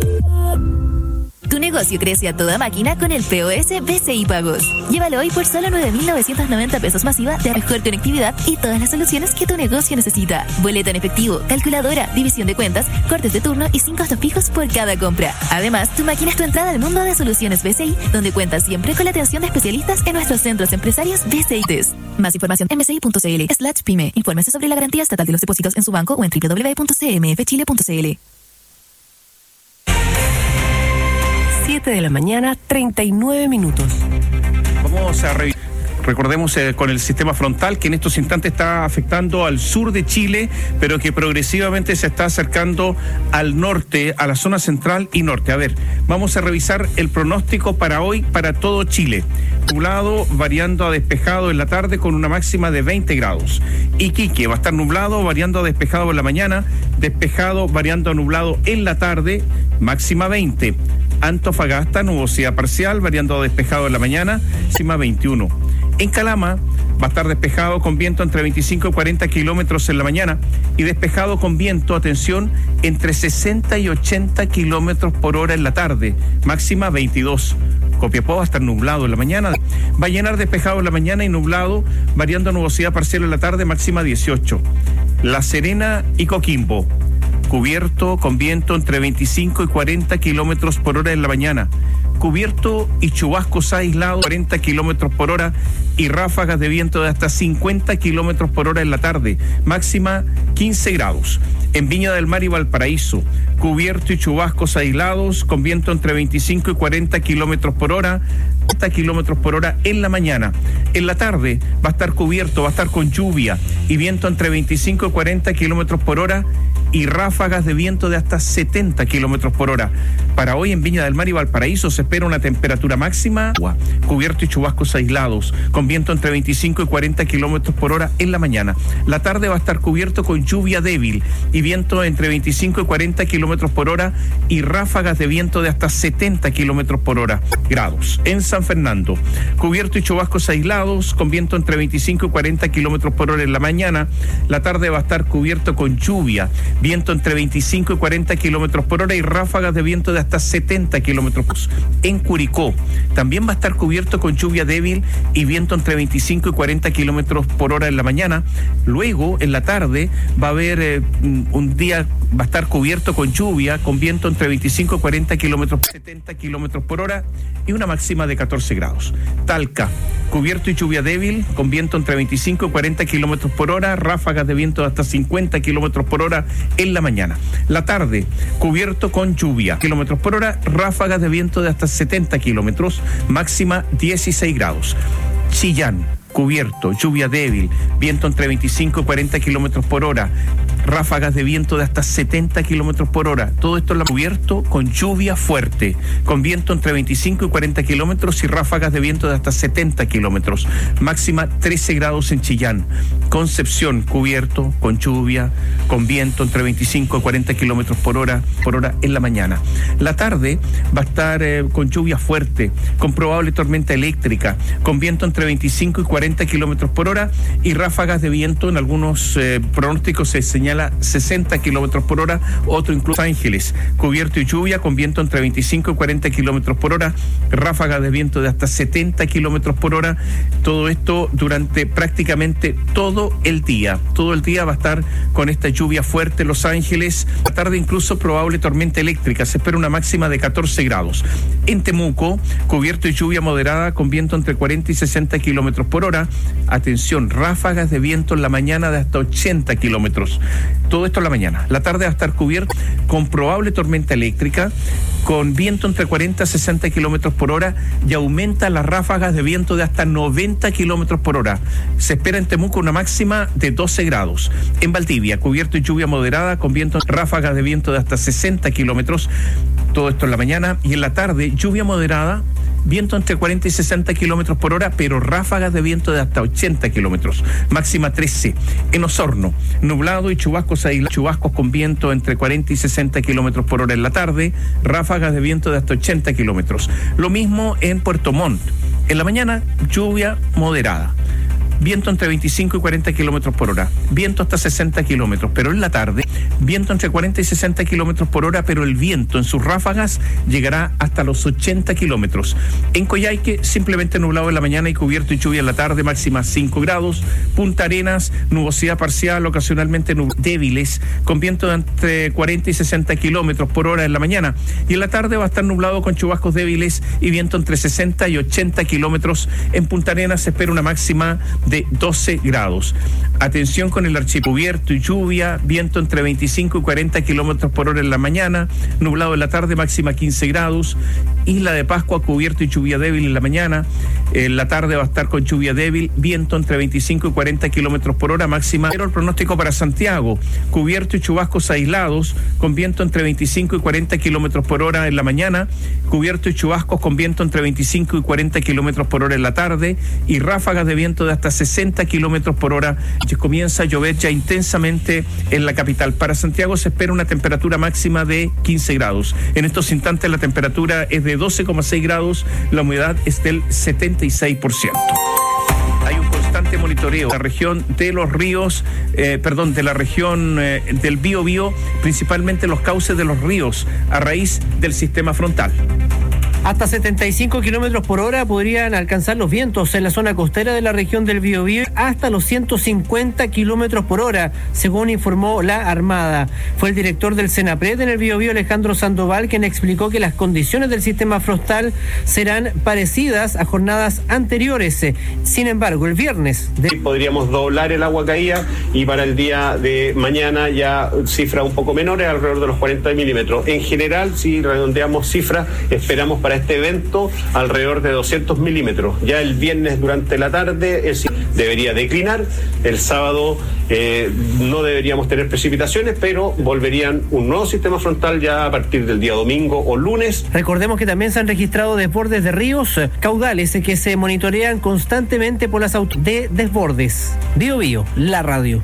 Tu negocio crece a toda máquina con el POS BCI Pagos. Llévalo hoy por solo 9.990 pesos masiva de mejor conectividad y todas las soluciones que tu negocio necesita. Boleta en efectivo, calculadora, división de cuentas, cortes de turno y 5 costos fijos por cada compra. Además, tu máquina es tu entrada al mundo de soluciones BCI, donde cuentas siempre con la atención de especialistas en nuestros centros empresarios BCI TES. Más información en bci.cl/pyme. Infórmese sobre la garantía estatal de los depósitos en su banco o en www.cmfchile.cl. 7 de la mañana, 39 minutos. Vamos a revisar. Recordemos con el sistema frontal que en estos instantes está afectando al sur de Chile, pero que progresivamente se está acercando al norte, a la zona central y norte. A ver, vamos a revisar el pronóstico para hoy para todo Chile. Nublado variando a despejado en la tarde con una máxima de 20 grados. Iquique va a estar nublado variando a despejado en la mañana, despejado variando a nublado en la tarde, máxima 20. Antofagasta, nubosidad parcial, variando a despejado en la mañana, máxima 21. En Calama va a estar despejado con viento entre 25 y 40 kilómetros en la mañana y despejado con viento, atención, entre 60 y 80 kilómetros por hora en la tarde, máxima 22. Copiapó va a estar nublado en la mañana, va a llenar despejado en la mañana y nublado, variando a nubosidad parcial en la tarde, máxima 18. La Serena y Coquimbo, cubierto con viento entre 25 y 40 kilómetros por hora en la mañana, cubierto y chubascos aislados 40 kilómetros por hora y ráfagas de viento de hasta 50 kilómetros por hora en la tarde, máxima 15 grados. En Viña del Mar y Valparaíso, cubierto y chubascos aislados con viento entre 25 y 40 kilómetros por hora, 40 kilómetros por hora en la mañana. En la tarde va a estar cubierto, va a estar con lluvia y viento entre 25 y 40 kilómetros por hora y ráfagas de viento de hasta 70 kilómetros por hora. Para hoy en Viña del Mar y Valparaíso se espera una temperatura máxima, cubierto y chubascos aislados, con viento entre 25 y 40 kilómetros por hora en la mañana. La tarde va a estar cubierto con lluvia débil y viento entre 25 y 40 kilómetros por hora y ráfagas de viento de hasta 70 kilómetros por hora. Grados. En San Fernando, cubierto y chubascos aislados, con viento entre 25 y 40 kilómetros por hora en la mañana. La tarde va a estar cubierto con lluvia, viento entre 25 y 40 kilómetros por hora y ráfagas de viento de hasta 70 kilómetros. En Curicó también va a estar cubierto con lluvia débil y viento entre 25 y 40 kilómetros por hora en la mañana. Luego, en la tarde, va a haber un día, va a estar cubierto con lluvia, con viento entre 25 y 40 kilómetros, 70 kilómetros por hora y una máxima de 14 grados. Talca, cubierto y lluvia débil, con viento entre 25 y 40 kilómetros por hora, ráfagas de viento de hasta 50 kilómetros por hora en la mañana. La tarde, cubierto con lluvia, kilómetros por hora, ráfagas de viento de hasta 70 kilómetros, máxima 16 grados. Chillán, cubierto, lluvia débil, viento entre 25 y 40 kilómetros por hora, ráfagas de viento de hasta 70 kilómetros por hora. Todo esto es cubierto con lluvia fuerte, con viento entre 25 y 40 kilómetros y ráfagas de viento de hasta 70 kilómetros. Máxima 13 grados en Chillán. Concepción, cubierto, con lluvia, con viento entre 25 y 40 kilómetros por hora en la mañana. La tarde va a estar con lluvia fuerte, con probable tormenta eléctrica, con viento entre 25 y 40 kilómetros por hora y ráfagas de viento. En algunos pronósticos se señala 60 kilómetros por hora, otro incluso Ángeles, cubierto y lluvia con viento entre 25 y 40 kilómetros por hora, ráfagas de viento de hasta 70 kilómetros por hora. Todo esto durante prácticamente todo el día. Todo el día va a estar con esta lluvia fuerte Los Ángeles. La tarde incluso probable tormenta eléctrica. Se espera una máxima de 14 grados. En Temuco, cubierto y lluvia moderada con viento entre 40 y 60 kilómetros por hora. Atención, ráfagas de viento en la mañana de hasta 80 kilómetros. Todo esto en la mañana. La tarde va a estar cubierto con probable tormenta eléctrica, con viento entre 40 y 60 kilómetros por hora y aumenta las ráfagas de viento de hasta 90 kilómetros por hora. Se espera en Temuco una máxima de 12 grados. En Valdivia, cubierto y lluvia moderada con vientos, ráfagas de viento de hasta 60 kilómetros. Todo esto en la mañana. Y en la tarde, lluvia moderada, viento entre 40 y 60 kilómetros por hora, pero ráfagas de viento de hasta 80 kilómetros, máxima 13. En Osorno, nublado y chubascos aislados, chubascos con viento entre 40 y 60 kilómetros por hora en la tarde, ráfagas de viento de hasta 80 kilómetros. Lo mismo en Puerto Montt. En la mañana, lluvia moderada. Viento entre 25 y 40 kilómetros por hora, viento hasta 60 kilómetros, pero en la tarde, viento entre 40 y 60 kilómetros por hora, pero el viento en sus ráfagas llegará hasta los 80 kilómetros. En Coyhaique, simplemente nublado en la mañana y cubierto y lluvia en la tarde, máxima 5 grados. Punta Arenas, nubosidad parcial, ocasionalmente débiles, con viento de entre 40 y 60 kilómetros por hora en la mañana. Y en la tarde va a estar nublado con chubascos débiles y viento entre 60 y 80 kilómetros. En Punta Arenas se espera una máxima de 12 grados. Atención con el archipiélago, cubierto y lluvia, viento entre 25 y 40 kilómetros por hora en la mañana, nublado en la tarde, máxima 15 grados. Isla de Pascua, cubierto y lluvia débil en la mañana, en la tarde va a estar con lluvia débil, viento entre 25 y 40 kilómetros por hora, máxima. Pero el pronóstico para Santiago, cubierto y chubascos aislados, con viento entre 25 y 40 kilómetros por hora en la mañana, cubierto y chubascos con viento entre 25 y 40 kilómetros por hora en la tarde, y ráfagas de viento de hasta 60 kilómetros por hora. Comienza a llover ya intensamente en la capital. Para Santiago se espera una temperatura máxima de 15 grados. En estos instantes la temperatura es de 12,6 grados, la humedad es del 76%. Hay un constante monitoreo de la región de los ríos, de la región del Biobío, principalmente los cauces de los ríos, a raíz del sistema frontal. Hasta 75 kilómetros por hora podrían alcanzar los vientos en la zona costera de la región del Biobío, hasta los 150 kilómetros por hora, según informó la Armada. Fue el director del Senapred en el Biobío, Alejandro Sandoval, quien explicó que las condiciones del sistema frontal serán parecidas a jornadas anteriores. Sin embargo, el viernes podríamos doblar el agua caída, y para el día de mañana ya cifras un poco menores, alrededor de los 40 milímetros. En general, si redondeamos cifras, esperamos para este evento alrededor de 200 milímetros. Ya el viernes durante la tarde debería declinar. El sábado no deberíamos tener precipitaciones, pero volverían un nuevo sistema frontal ya a partir del día domingo o lunes. Recordemos que también se han registrado desbordes de ríos, caudales que se monitorean constantemente por las autoridades de desbordes. Biobío, la radio.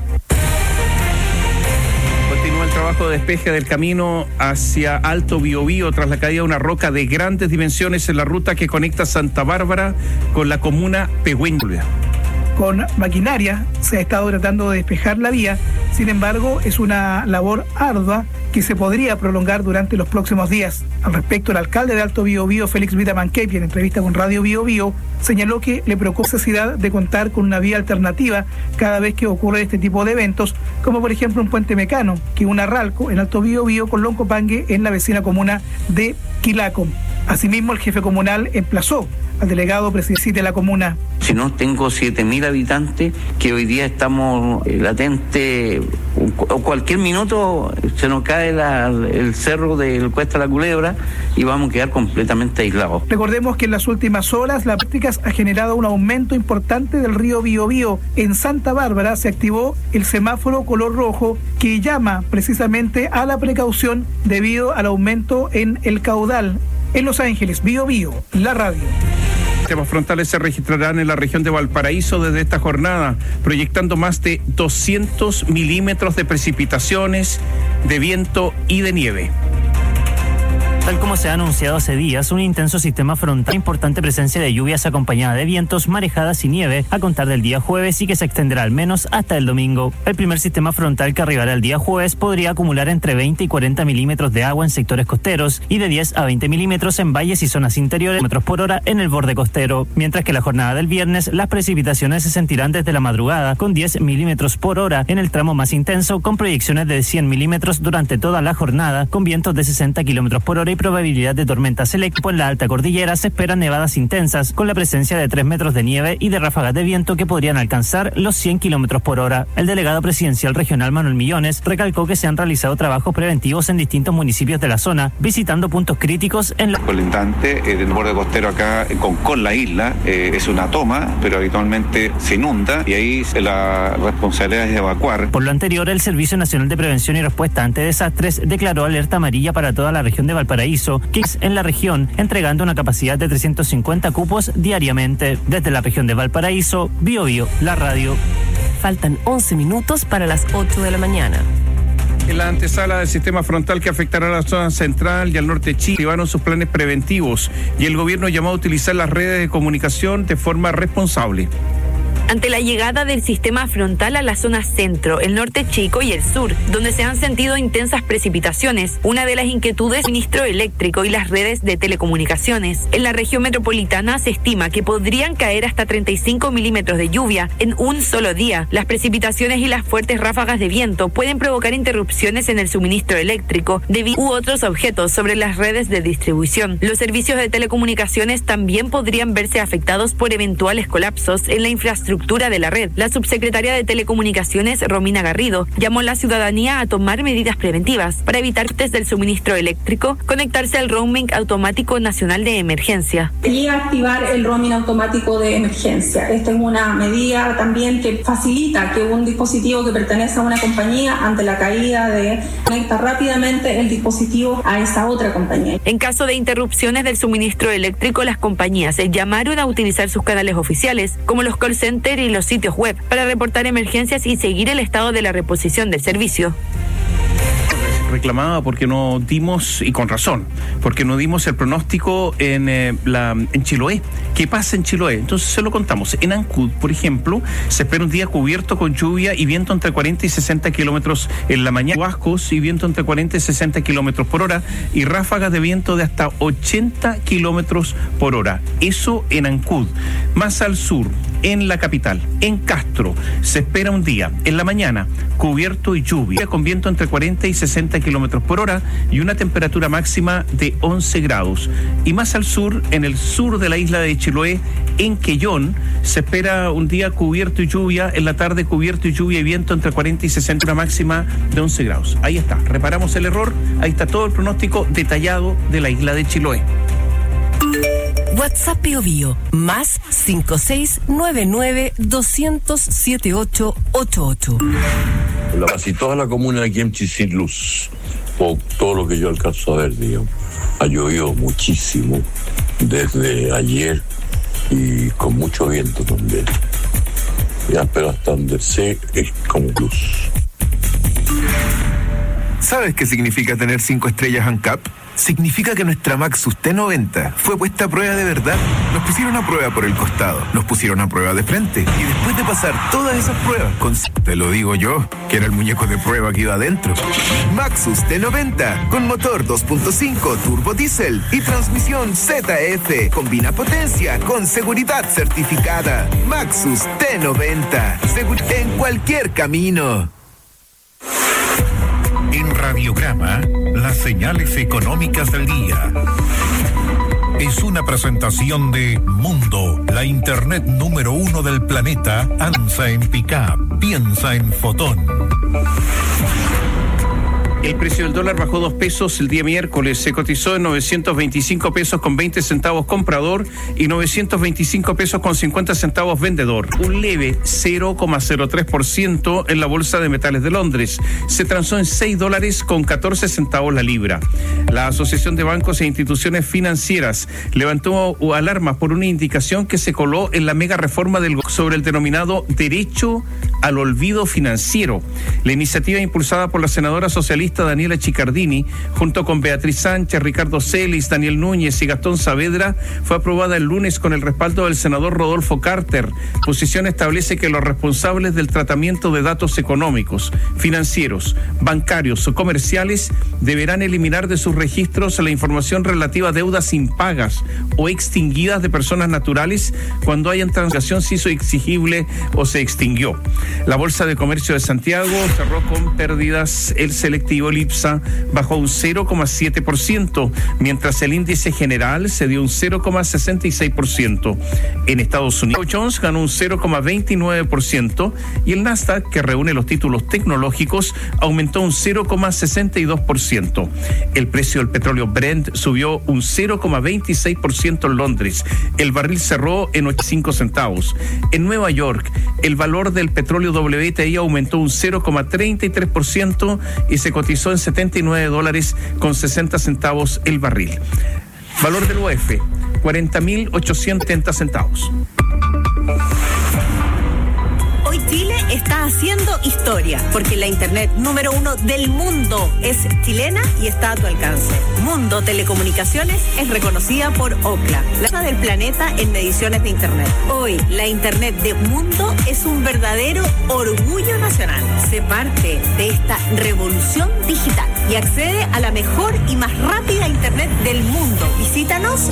El trabajo de despeje del camino hacia Alto Biobío tras la caída de una roca de grandes dimensiones en la ruta que conecta Santa Bárbara con la comuna Pehuenche. Con maquinaria se ha estado tratando de despejar la vía, sin embargo es una labor ardua que se podría prolongar durante los próximos días. Al respecto, el alcalde de Alto Biobío, Félix Vitamanquepi, en entrevista con Radio Biobío, señaló que le preocupa la necesidad de contar con una vía alternativa cada vez que ocurre este tipo de eventos, como por ejemplo un puente mecano que une Ralco en Alto Biobío con Loncopangue en la vecina comuna de Quilaco. Asimismo, el jefe comunal emplazó al delegado presidente de la comuna. Si no, tengo 7.000 habitantes que hoy día estamos latentes, o cualquier minuto se nos cae el cerro del Cuesta La Culebra y vamos a quedar completamente aislados. Recordemos que en las últimas horas las prácticas ha generado un aumento importante del río Biobío. En Santa Bárbara se activó el semáforo color rojo que llama precisamente a la precaución debido al aumento en el caudal. En Los Ángeles, Biobío, la radio. Sistemas frontales se registrarán en la región de Valparaíso desde esta jornada, proyectando más de 200 milímetros de precipitaciones, de viento y de nieve. Tal como se ha anunciado hace días, un intenso sistema frontal, importante presencia de lluvias acompañada de vientos, marejadas y nieve a contar del día jueves y que se extenderá al menos hasta el domingo. El primer sistema frontal que arribará el día jueves podría acumular entre 20 y 40 milímetros de agua en sectores costeros y de 10 a 20 milímetros en valles y zonas interiores, metros por hora en el borde costero. Mientras que la jornada del viernes, las precipitaciones se sentirán desde la madrugada con 10 milímetros por hora en el tramo más intenso, con proyecciones de 100 milímetros durante toda la jornada, con vientos de 60 kilómetros por hora y hay probabilidad de tormentas eléctricas. En la alta cordillera se esperan nevadas intensas, con la presencia de 3 metros de nieve y de ráfagas de viento que podrían alcanzar los 100 kilómetros por hora. El delegado presidencial regional Manuel Millones recalcó que se han realizado trabajos preventivos en distintos municipios de la zona, visitando puntos críticos en la colindante del borde costero acá con la isla. Es una toma, pero habitualmente se inunda y ahí la responsabilidad es evacuar. Por lo anterior, el Servicio Nacional de Prevención y Respuesta ante Desastres declaró alerta amarilla para toda la región de Valparaíso, que es en la región, entregando una capacidad de 350 cupos diariamente. Desde la región de Valparaíso, BioBio, la radio. Faltan 11 minutos para las 8 de la mañana. En la antesala del sistema frontal que afectará a la zona central y al norte de Chile, activaron sus planes preventivos y el gobierno llamó a utilizar las redes de comunicación de forma responsable. Ante la llegada del sistema frontal a la zona centro, el norte chico y el sur, donde se han sentido intensas precipitaciones, una de las inquietudes es el suministro eléctrico y las redes de telecomunicaciones. En la región metropolitana se estima que podrían caer hasta 35 milímetros de lluvia en un solo día. Las precipitaciones y las fuertes ráfagas de viento pueden provocar interrupciones en el suministro eléctrico u otros objetos sobre las redes de distribución. Los servicios de telecomunicaciones también podrían verse afectados por eventuales colapsos en la infraestructura de la red. La subsecretaria de Telecomunicaciones, Romina Garrido, llamó a la ciudadanía a tomar medidas preventivas para evitar cortes del suministro eléctrico, conectarse al roaming automático nacional de emergencia. Y activar el roaming automático de emergencia. Esta es una medida también que facilita que un dispositivo que pertenece a una compañía, ante la caída conecta rápidamente el dispositivo a esa otra compañía. En caso de interrupciones del suministro eléctrico, las compañías llamaron a utilizar sus canales oficiales, como los call centers y los sitios web, para reportar emergencias y seguir el estado de la reposición del servicio. Reclamaba porque no dimos, y con razón, porque no dimos el pronóstico en Chiloé. ¿Qué pasa en Chiloé? Entonces se lo contamos. En Ancud, por ejemplo, se espera un día cubierto con lluvia y viento entre 40 y 60 kilómetros en la mañana. Huascos y viento entre 40 y 60 kilómetros por hora y ráfagas de viento de hasta 80 kilómetros por hora. Eso en Ancud. Más al sur, en la capital, en Castro, se espera un día en la mañana cubierto y lluvia con viento entre 40 y 60 kilómetros por hora y una temperatura máxima de 11 grados. Y más al sur, en el sur de la isla de Chiloé, en Quellón, se espera un día cubierto y lluvia, en la tarde cubierto y lluvia y viento entre 40 y 60, una máxima de 11 grados. Ahí está, reparamos el error, ahí está todo el pronóstico detallado de la isla de Chiloé. WhatsApp BioBio, más 5699-200-7888. Casi toda la comuna de Kemchi sin luz, por todo lo que yo alcanzo a ver, digamos. Ha llovido muchísimo desde ayer y con mucho viento también. Ya, pero hasta donde sé es como luz. ¿Sabes qué significa tener 5 estrellas ANCAP? Significa que nuestra Maxus T90 fue puesta a prueba de verdad. Nos pusieron a prueba por el costado, nos pusieron a prueba de frente. Y después de pasar todas esas pruebas, te lo digo yo, que era el muñeco de prueba que iba adentro. Maxus T90, con motor 2.5 turbo diésel y transmisión ZF. Combina potencia con seguridad certificada. Maxus T90, en cualquier camino. En Radiograma, las señales económicas del día. Es una presentación de Mundo, la internet número 1 del planeta. Piensa en Pickup, piensa en Fotón. El precio del dólar bajó 2 pesos el día miércoles. Se cotizó en 925 pesos con 20 centavos comprador y 925 pesos con 50 centavos vendedor. Un leve 0,03% en la Bolsa de Metales de Londres. Se transó en 6 dólares con 14 centavos la libra. La Asociación de Bancos e Instituciones Financieras levantó alarmas por una indicación que se coló en la mega reforma sobre el denominado derecho al olvido financiero. La iniciativa impulsada por la senadora socialista Daniela Chicardini, junto con Beatriz Sánchez, Ricardo Celis, Daniel Núñez y Gastón Saavedra, fue aprobada el lunes con el respaldo del senador Rodolfo Carter. Posición establece que los responsables del tratamiento de datos económicos, financieros, bancarios o comerciales deberán eliminar de sus registros la información relativa a deudas impagas o extinguidas de personas naturales cuando hayan transacción se hizo exigible o se extinguió. La Bolsa de Comercio de Santiago cerró con pérdidas. El selectivo IPSA bajó un 0,7%, mientras el índice general se dio un 0,66%. En Estados Unidos, Dow Jones ganó un 0,29% y el Nasdaq, que reúne los títulos tecnológicos, aumentó un 0,62%. El precio del petróleo Brent subió un 0,26% en Londres. El barril cerró en 85 centavos. En Nueva York, el valor del petróleo WTI aumentó un 0,33% y se cotizó en $79.60 el barril. Valor del UF, 40.870 centavos. Hoy Chile está haciendo historia, porque la internet número 1 del mundo es chilena y está a tu alcance. Mundo Telecomunicaciones es reconocida por Ookla, la casa del planeta en mediciones de internet. Hoy, la internet de Mundo es un verdadero orgullo nacional. Sé parte de esta revolución digital y accede a la mejor y más rápida internet del mundo. Visítanos.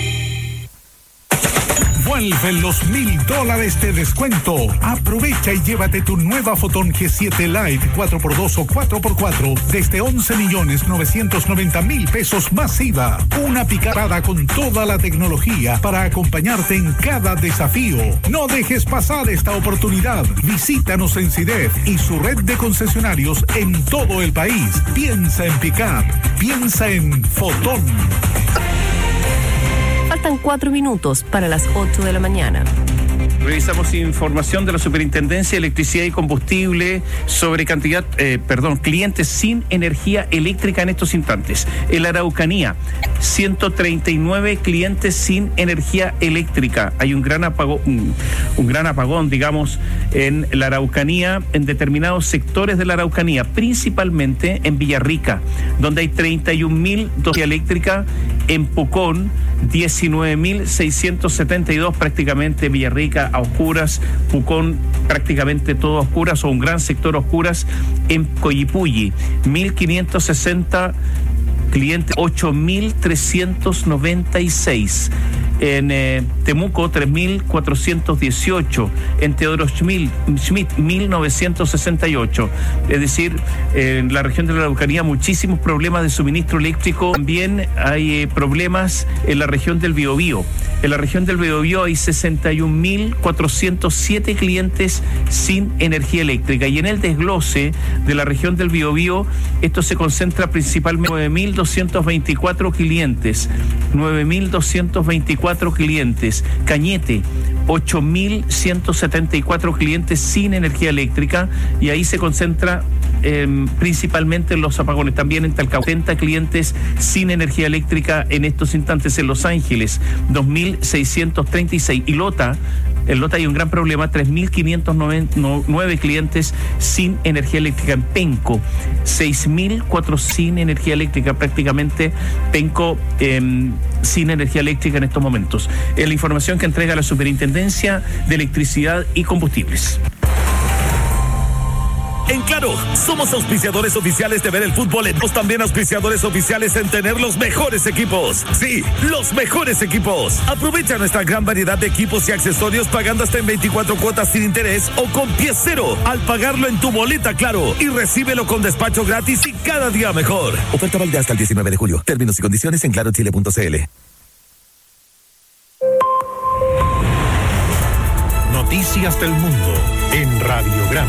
Vuelven los $1,000 de descuento. Aprovecha y llévate tu nueva Photon G7 Lite 4x2 o 4x4 desde 11.990.000 pesos masiva. Una picarada con toda la tecnología para acompañarte en cada desafío. No dejes pasar esta oportunidad. Visítanos en CIDEF y su red de concesionarios en todo el país. Piensa en Pickup. Piensa en Photon. Faltan 4 minutos para las 8 de la mañana. Revisamos información de la Superintendencia de Electricidad y Combustible sobre clientes sin energía eléctrica en estos instantes. En la Araucanía, 139 clientes sin energía eléctrica. Hay un gran apagón, digamos, en la Araucanía, en determinados sectores de la Araucanía, principalmente en Villarrica, donde hay 31.000 eléctrica, en Pucón, 19.672 prácticamente, Villarrica a oscuras, Pucón prácticamente todo a oscuras o un gran sector a oscuras. En Coyipulli, 1.560 clientes, 8.396. En Temuco, 3.418. En Teodoro Schmidt, 1.968. Es decir, en la región de la Araucanía muchísimos problemas de suministro eléctrico. También hay problemas en la región del Biobío. En la región del Biobío hay 61.407 clientes sin energía eléctrica. Y en el desglose de la región del Biobío, esto se concentra principalmente en 9.224 clientes. 9.224 clientes. Cañete, 8.174 clientes sin energía eléctrica, y ahí se concentra principalmente en los apagones. También en Talcahuano, 70 clientes sin energía eléctrica en estos instantes. En Los Ángeles, 2.636. Y en Lota hay un gran problema, 3.509 clientes sin energía eléctrica. En Penco, 6.400 sin energía eléctrica, prácticamente Penco sin energía eléctrica en estos momentos. Es la información que entrega la Superintendencia de Electricidad y Combustibles. En Claro, somos auspiciadores oficiales de ver el fútbol. Somos también auspiciadores oficiales en tener los mejores equipos. Sí, los mejores equipos. Aprovecha nuestra gran variedad de equipos y accesorios pagando hasta en 24 cuotas sin interés o con pie cero al pagarlo en tu boleta Claro, y recíbelo con despacho gratis y cada día mejor. Oferta válida hasta el 19 de julio. Términos y condiciones en clarochile.cl. Noticias del mundo en Radiograma.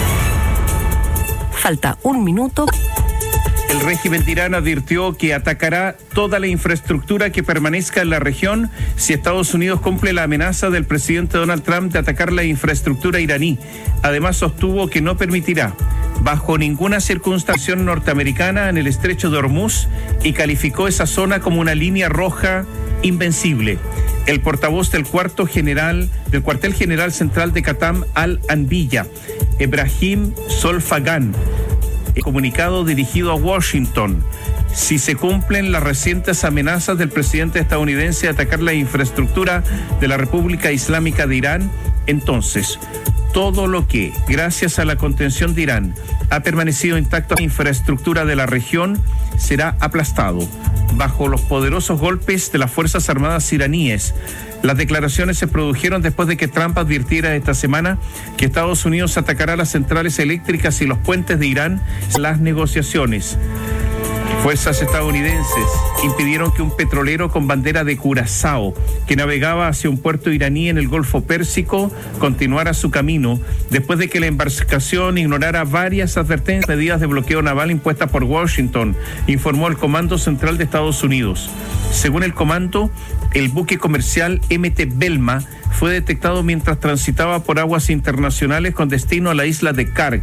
Falta 1 minuto. El régimen de Irán advirtió que atacará toda la infraestructura que permanezca en la región si Estados Unidos cumple la amenaza del presidente Donald Trump de atacar la infraestructura iraní. Además, sostuvo que no permitirá bajo ninguna circunstancia norteamericana en el estrecho de Hormuz y calificó esa zona como una línea roja invencible. El portavoz del cuartel general central de Qatam al-Anbiya, Ebrahim Solfagan, comunicado dirigido a Washington: si se cumplen las recientes amenazas del presidente estadounidense de atacar la infraestructura de la República Islámica de Irán, entonces todo lo que, gracias a la contención de Irán, ha permanecido intacto en la infraestructura de la región será aplastado. bajo los poderosos golpes de las Fuerzas Armadas iraníes. Las declaraciones se produjeron después de que Trump advirtiera esta semana que Estados Unidos atacará las centrales eléctricas y los puentes de Irán en las negociaciones. Fuerzas estadounidenses impidieron que un petrolero con bandera de Curazao, que navegaba hacia un puerto iraní en el Golfo Pérsico, continuara su camino después de que la embarcación ignorara varias advertencias, medidas de bloqueo naval impuestas por Washington, informó el Comando Central de Estados Unidos. Según el comando, el buque comercial MT Belma fue detectado mientras transitaba por aguas internacionales con destino a la isla de Karg.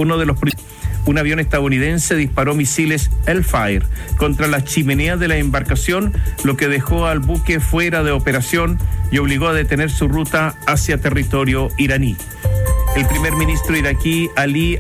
Un avión estadounidense disparó misiles Hellfire contra la chimenea de la embarcación, lo que dejó al buque fuera de operación y obligó a detener su ruta hacia territorio iraní. El primer ministro iraquí Ali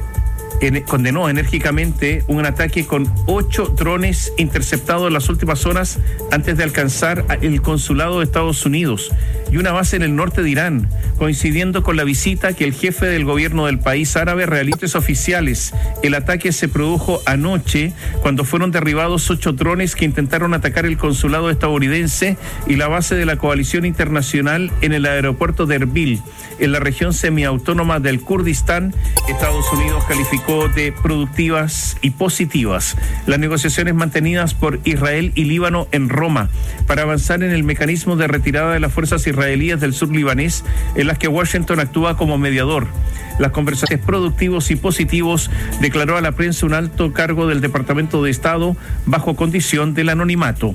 condenó enérgicamente un ataque con 8 drones interceptados en las últimas horas antes de alcanzar el consulado de Estados Unidos y una base en el norte de Irán, coincidiendo con la visita que el jefe del gobierno del país árabe realizó oficiales. El ataque se produjo anoche cuando fueron derribados 8 drones que intentaron atacar el consulado estadounidense y la base de la coalición internacional en el aeropuerto de Erbil, en la región semiautónoma del Kurdistán. Estados Unidos calificó de productivas y positivas las negociaciones mantenidas por Israel y Líbano en Roma para avanzar en el mecanismo de retirada de las fuerzas israelíes del sur libanés, en las que Washington actúa como mediador. Las conversaciones productivos y positivos, declaró a la prensa un alto cargo del Departamento de Estado bajo condición del anonimato.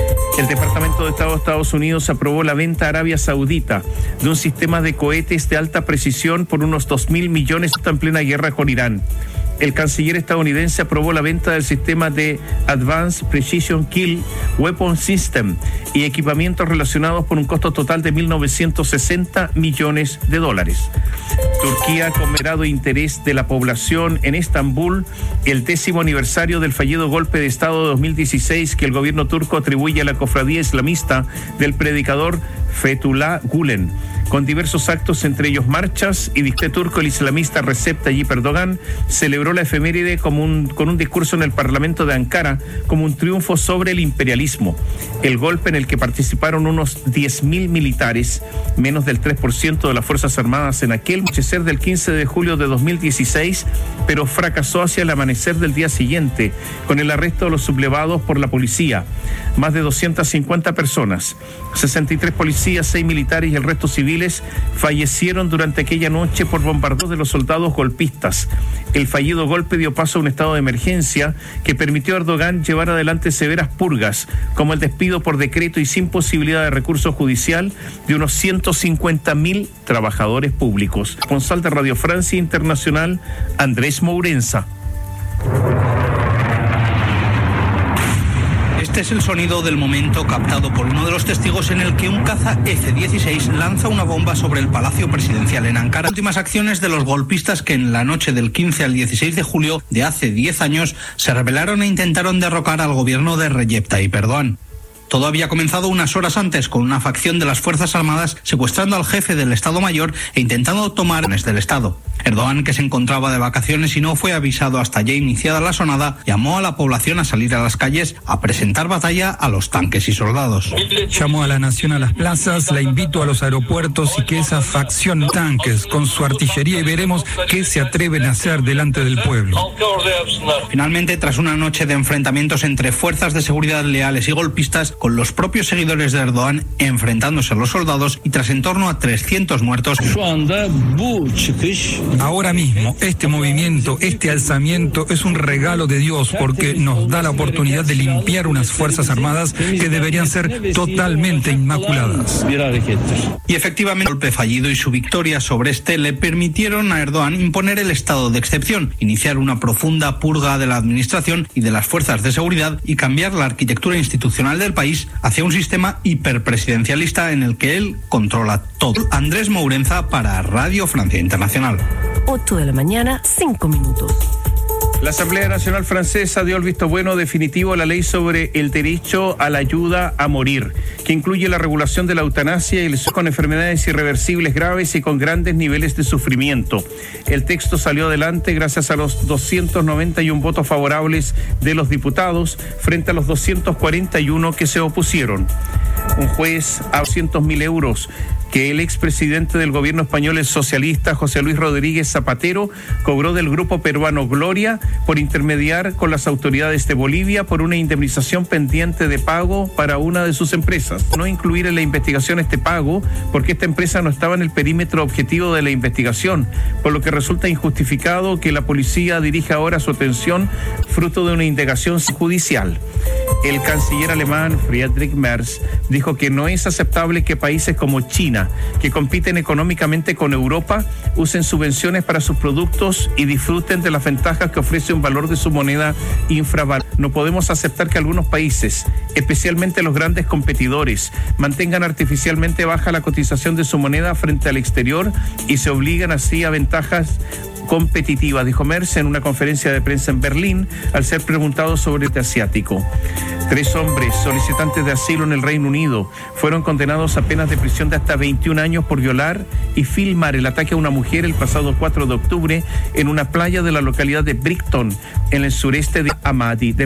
El Departamento de Estado de Estados Unidos aprobó la venta a Arabia Saudita de un sistema de cohetes de alta precisión por unos 2.000 millones en plena guerra con Irán. El canciller estadounidense aprobó la venta del sistema de Advanced Precision Kill Weapon System y equipamientos relacionados por un costo total de $1.960 millones. Turquía ha conmemorado interés de la población en Estambul el 10º aniversario del fallido golpe de Estado de 2016 que el gobierno turco atribuye a la cofradía islamista del predicador Fethullah Gülen, con diversos actos, entre ellos marchas, y dictador turco, el islamista Recep Tayyip Erdogan celebró la efeméride con un discurso en el Parlamento de Ankara como un triunfo sobre el imperialismo. El golpe, en el que participaron unos 10.000 militares, menos del 3% de las Fuerzas Armadas en aquel anochecer del 15 de julio de 2016, pero fracasó hacia el amanecer del día siguiente, con el arresto de los sublevados por la policía. Más de 250 personas, 63 policías, 6 militares y el resto civiles fallecieron durante aquella noche por bombardeos de los soldados golpistas. El fallido golpe dio paso a un estado de emergencia que permitió a Erdogan llevar adelante severas purgas, como el despido por decreto y sin posibilidad de recurso judicial de unos 150.000 trabajadores públicos. Responsable de Radio Francia Internacional, Andrés Mourenza. Este es el sonido del momento captado por uno de los testigos en el que un caza F-16 lanza una bomba sobre el Palacio Presidencial en Ankara. Las últimas acciones de los golpistas que en la noche del 15 al 16 de julio de hace 10 años se rebelaron e intentaron derrocar al gobierno de Recep Tayyip Erdogan. Todo había comenzado unas horas antes con una facción de las Fuerzas Armadas secuestrando al jefe del Estado Mayor e intentando tomar del Estado. Erdogan, que se encontraba de vacaciones y no fue avisado hasta ya iniciada la sonada, llamó a la población a salir a las calles a presentar batalla a los tanques y soldados. Llamó a la nación a las plazas, la invito a los aeropuertos y que esa facción tanques con su artillería y veremos qué se atreven a hacer delante del pueblo. Finalmente, tras una noche de enfrentamientos entre fuerzas de seguridad leales y golpistas, con los propios seguidores de Erdogan enfrentándose a los soldados y tras en torno a 300 muertos. Ahora mismo, este movimiento, este alzamiento es un regalo de Dios porque nos da la oportunidad de limpiar unas Fuerzas Armadas que deberían ser totalmente inmaculadas. Y efectivamente, el golpe fallido y su victoria sobre este le permitieron a Erdogan imponer el estado de excepción, iniciar una profunda purga de la administración y de las fuerzas de seguridad y cambiar la arquitectura institucional del país hacia un sistema hiperpresidencialista en el que él controla todo. Andrés Mourenza para Radio Francia Internacional. 8 de la mañana, 5 minutos. La Asamblea Nacional Francesa dio el visto bueno definitivo a la ley sobre el derecho a la ayuda a morir, que incluye la regulación de la eutanasia y el con enfermedades irreversibles graves y con grandes niveles de sufrimiento. El texto salió adelante gracias a los 291 votos favorables de los diputados frente a los 241 que se opusieron. Un juez a 200.000 euros que el expresidente del gobierno español, el socialista José Luis Rodríguez Zapatero, cobró del grupo peruano Gloria por intermediar con las autoridades de Bolivia por una indemnización pendiente de pago para una de sus empresas. No incluir en la investigación este pago porque esta empresa no estaba en el perímetro objetivo de la investigación, por lo que resulta injustificado que la policía dirija ahora su atención fruto de una indagación judicial. El canciller alemán Friedrich Merz dijo que no es aceptable que países como China, que compiten económicamente con Europa, usen subvenciones para sus productos y disfruten de las ventajas que ofrece un valor de su moneda infravalorado. No podemos aceptar que algunos países, especialmente los grandes competidores, mantengan artificialmente baja la cotización de su moneda frente al exterior y se obligan así a ventajas competitiva, dijo Merz en una conferencia de prensa en Berlín al ser preguntado sobre el asiático. 3 hombres solicitantes de asilo en el Reino Unido fueron condenados a penas de prisión de hasta 21 años por violar y filmar el ataque a una mujer el pasado 4 de octubre en una playa de la localidad de Brighton, en el sureste de Amadi.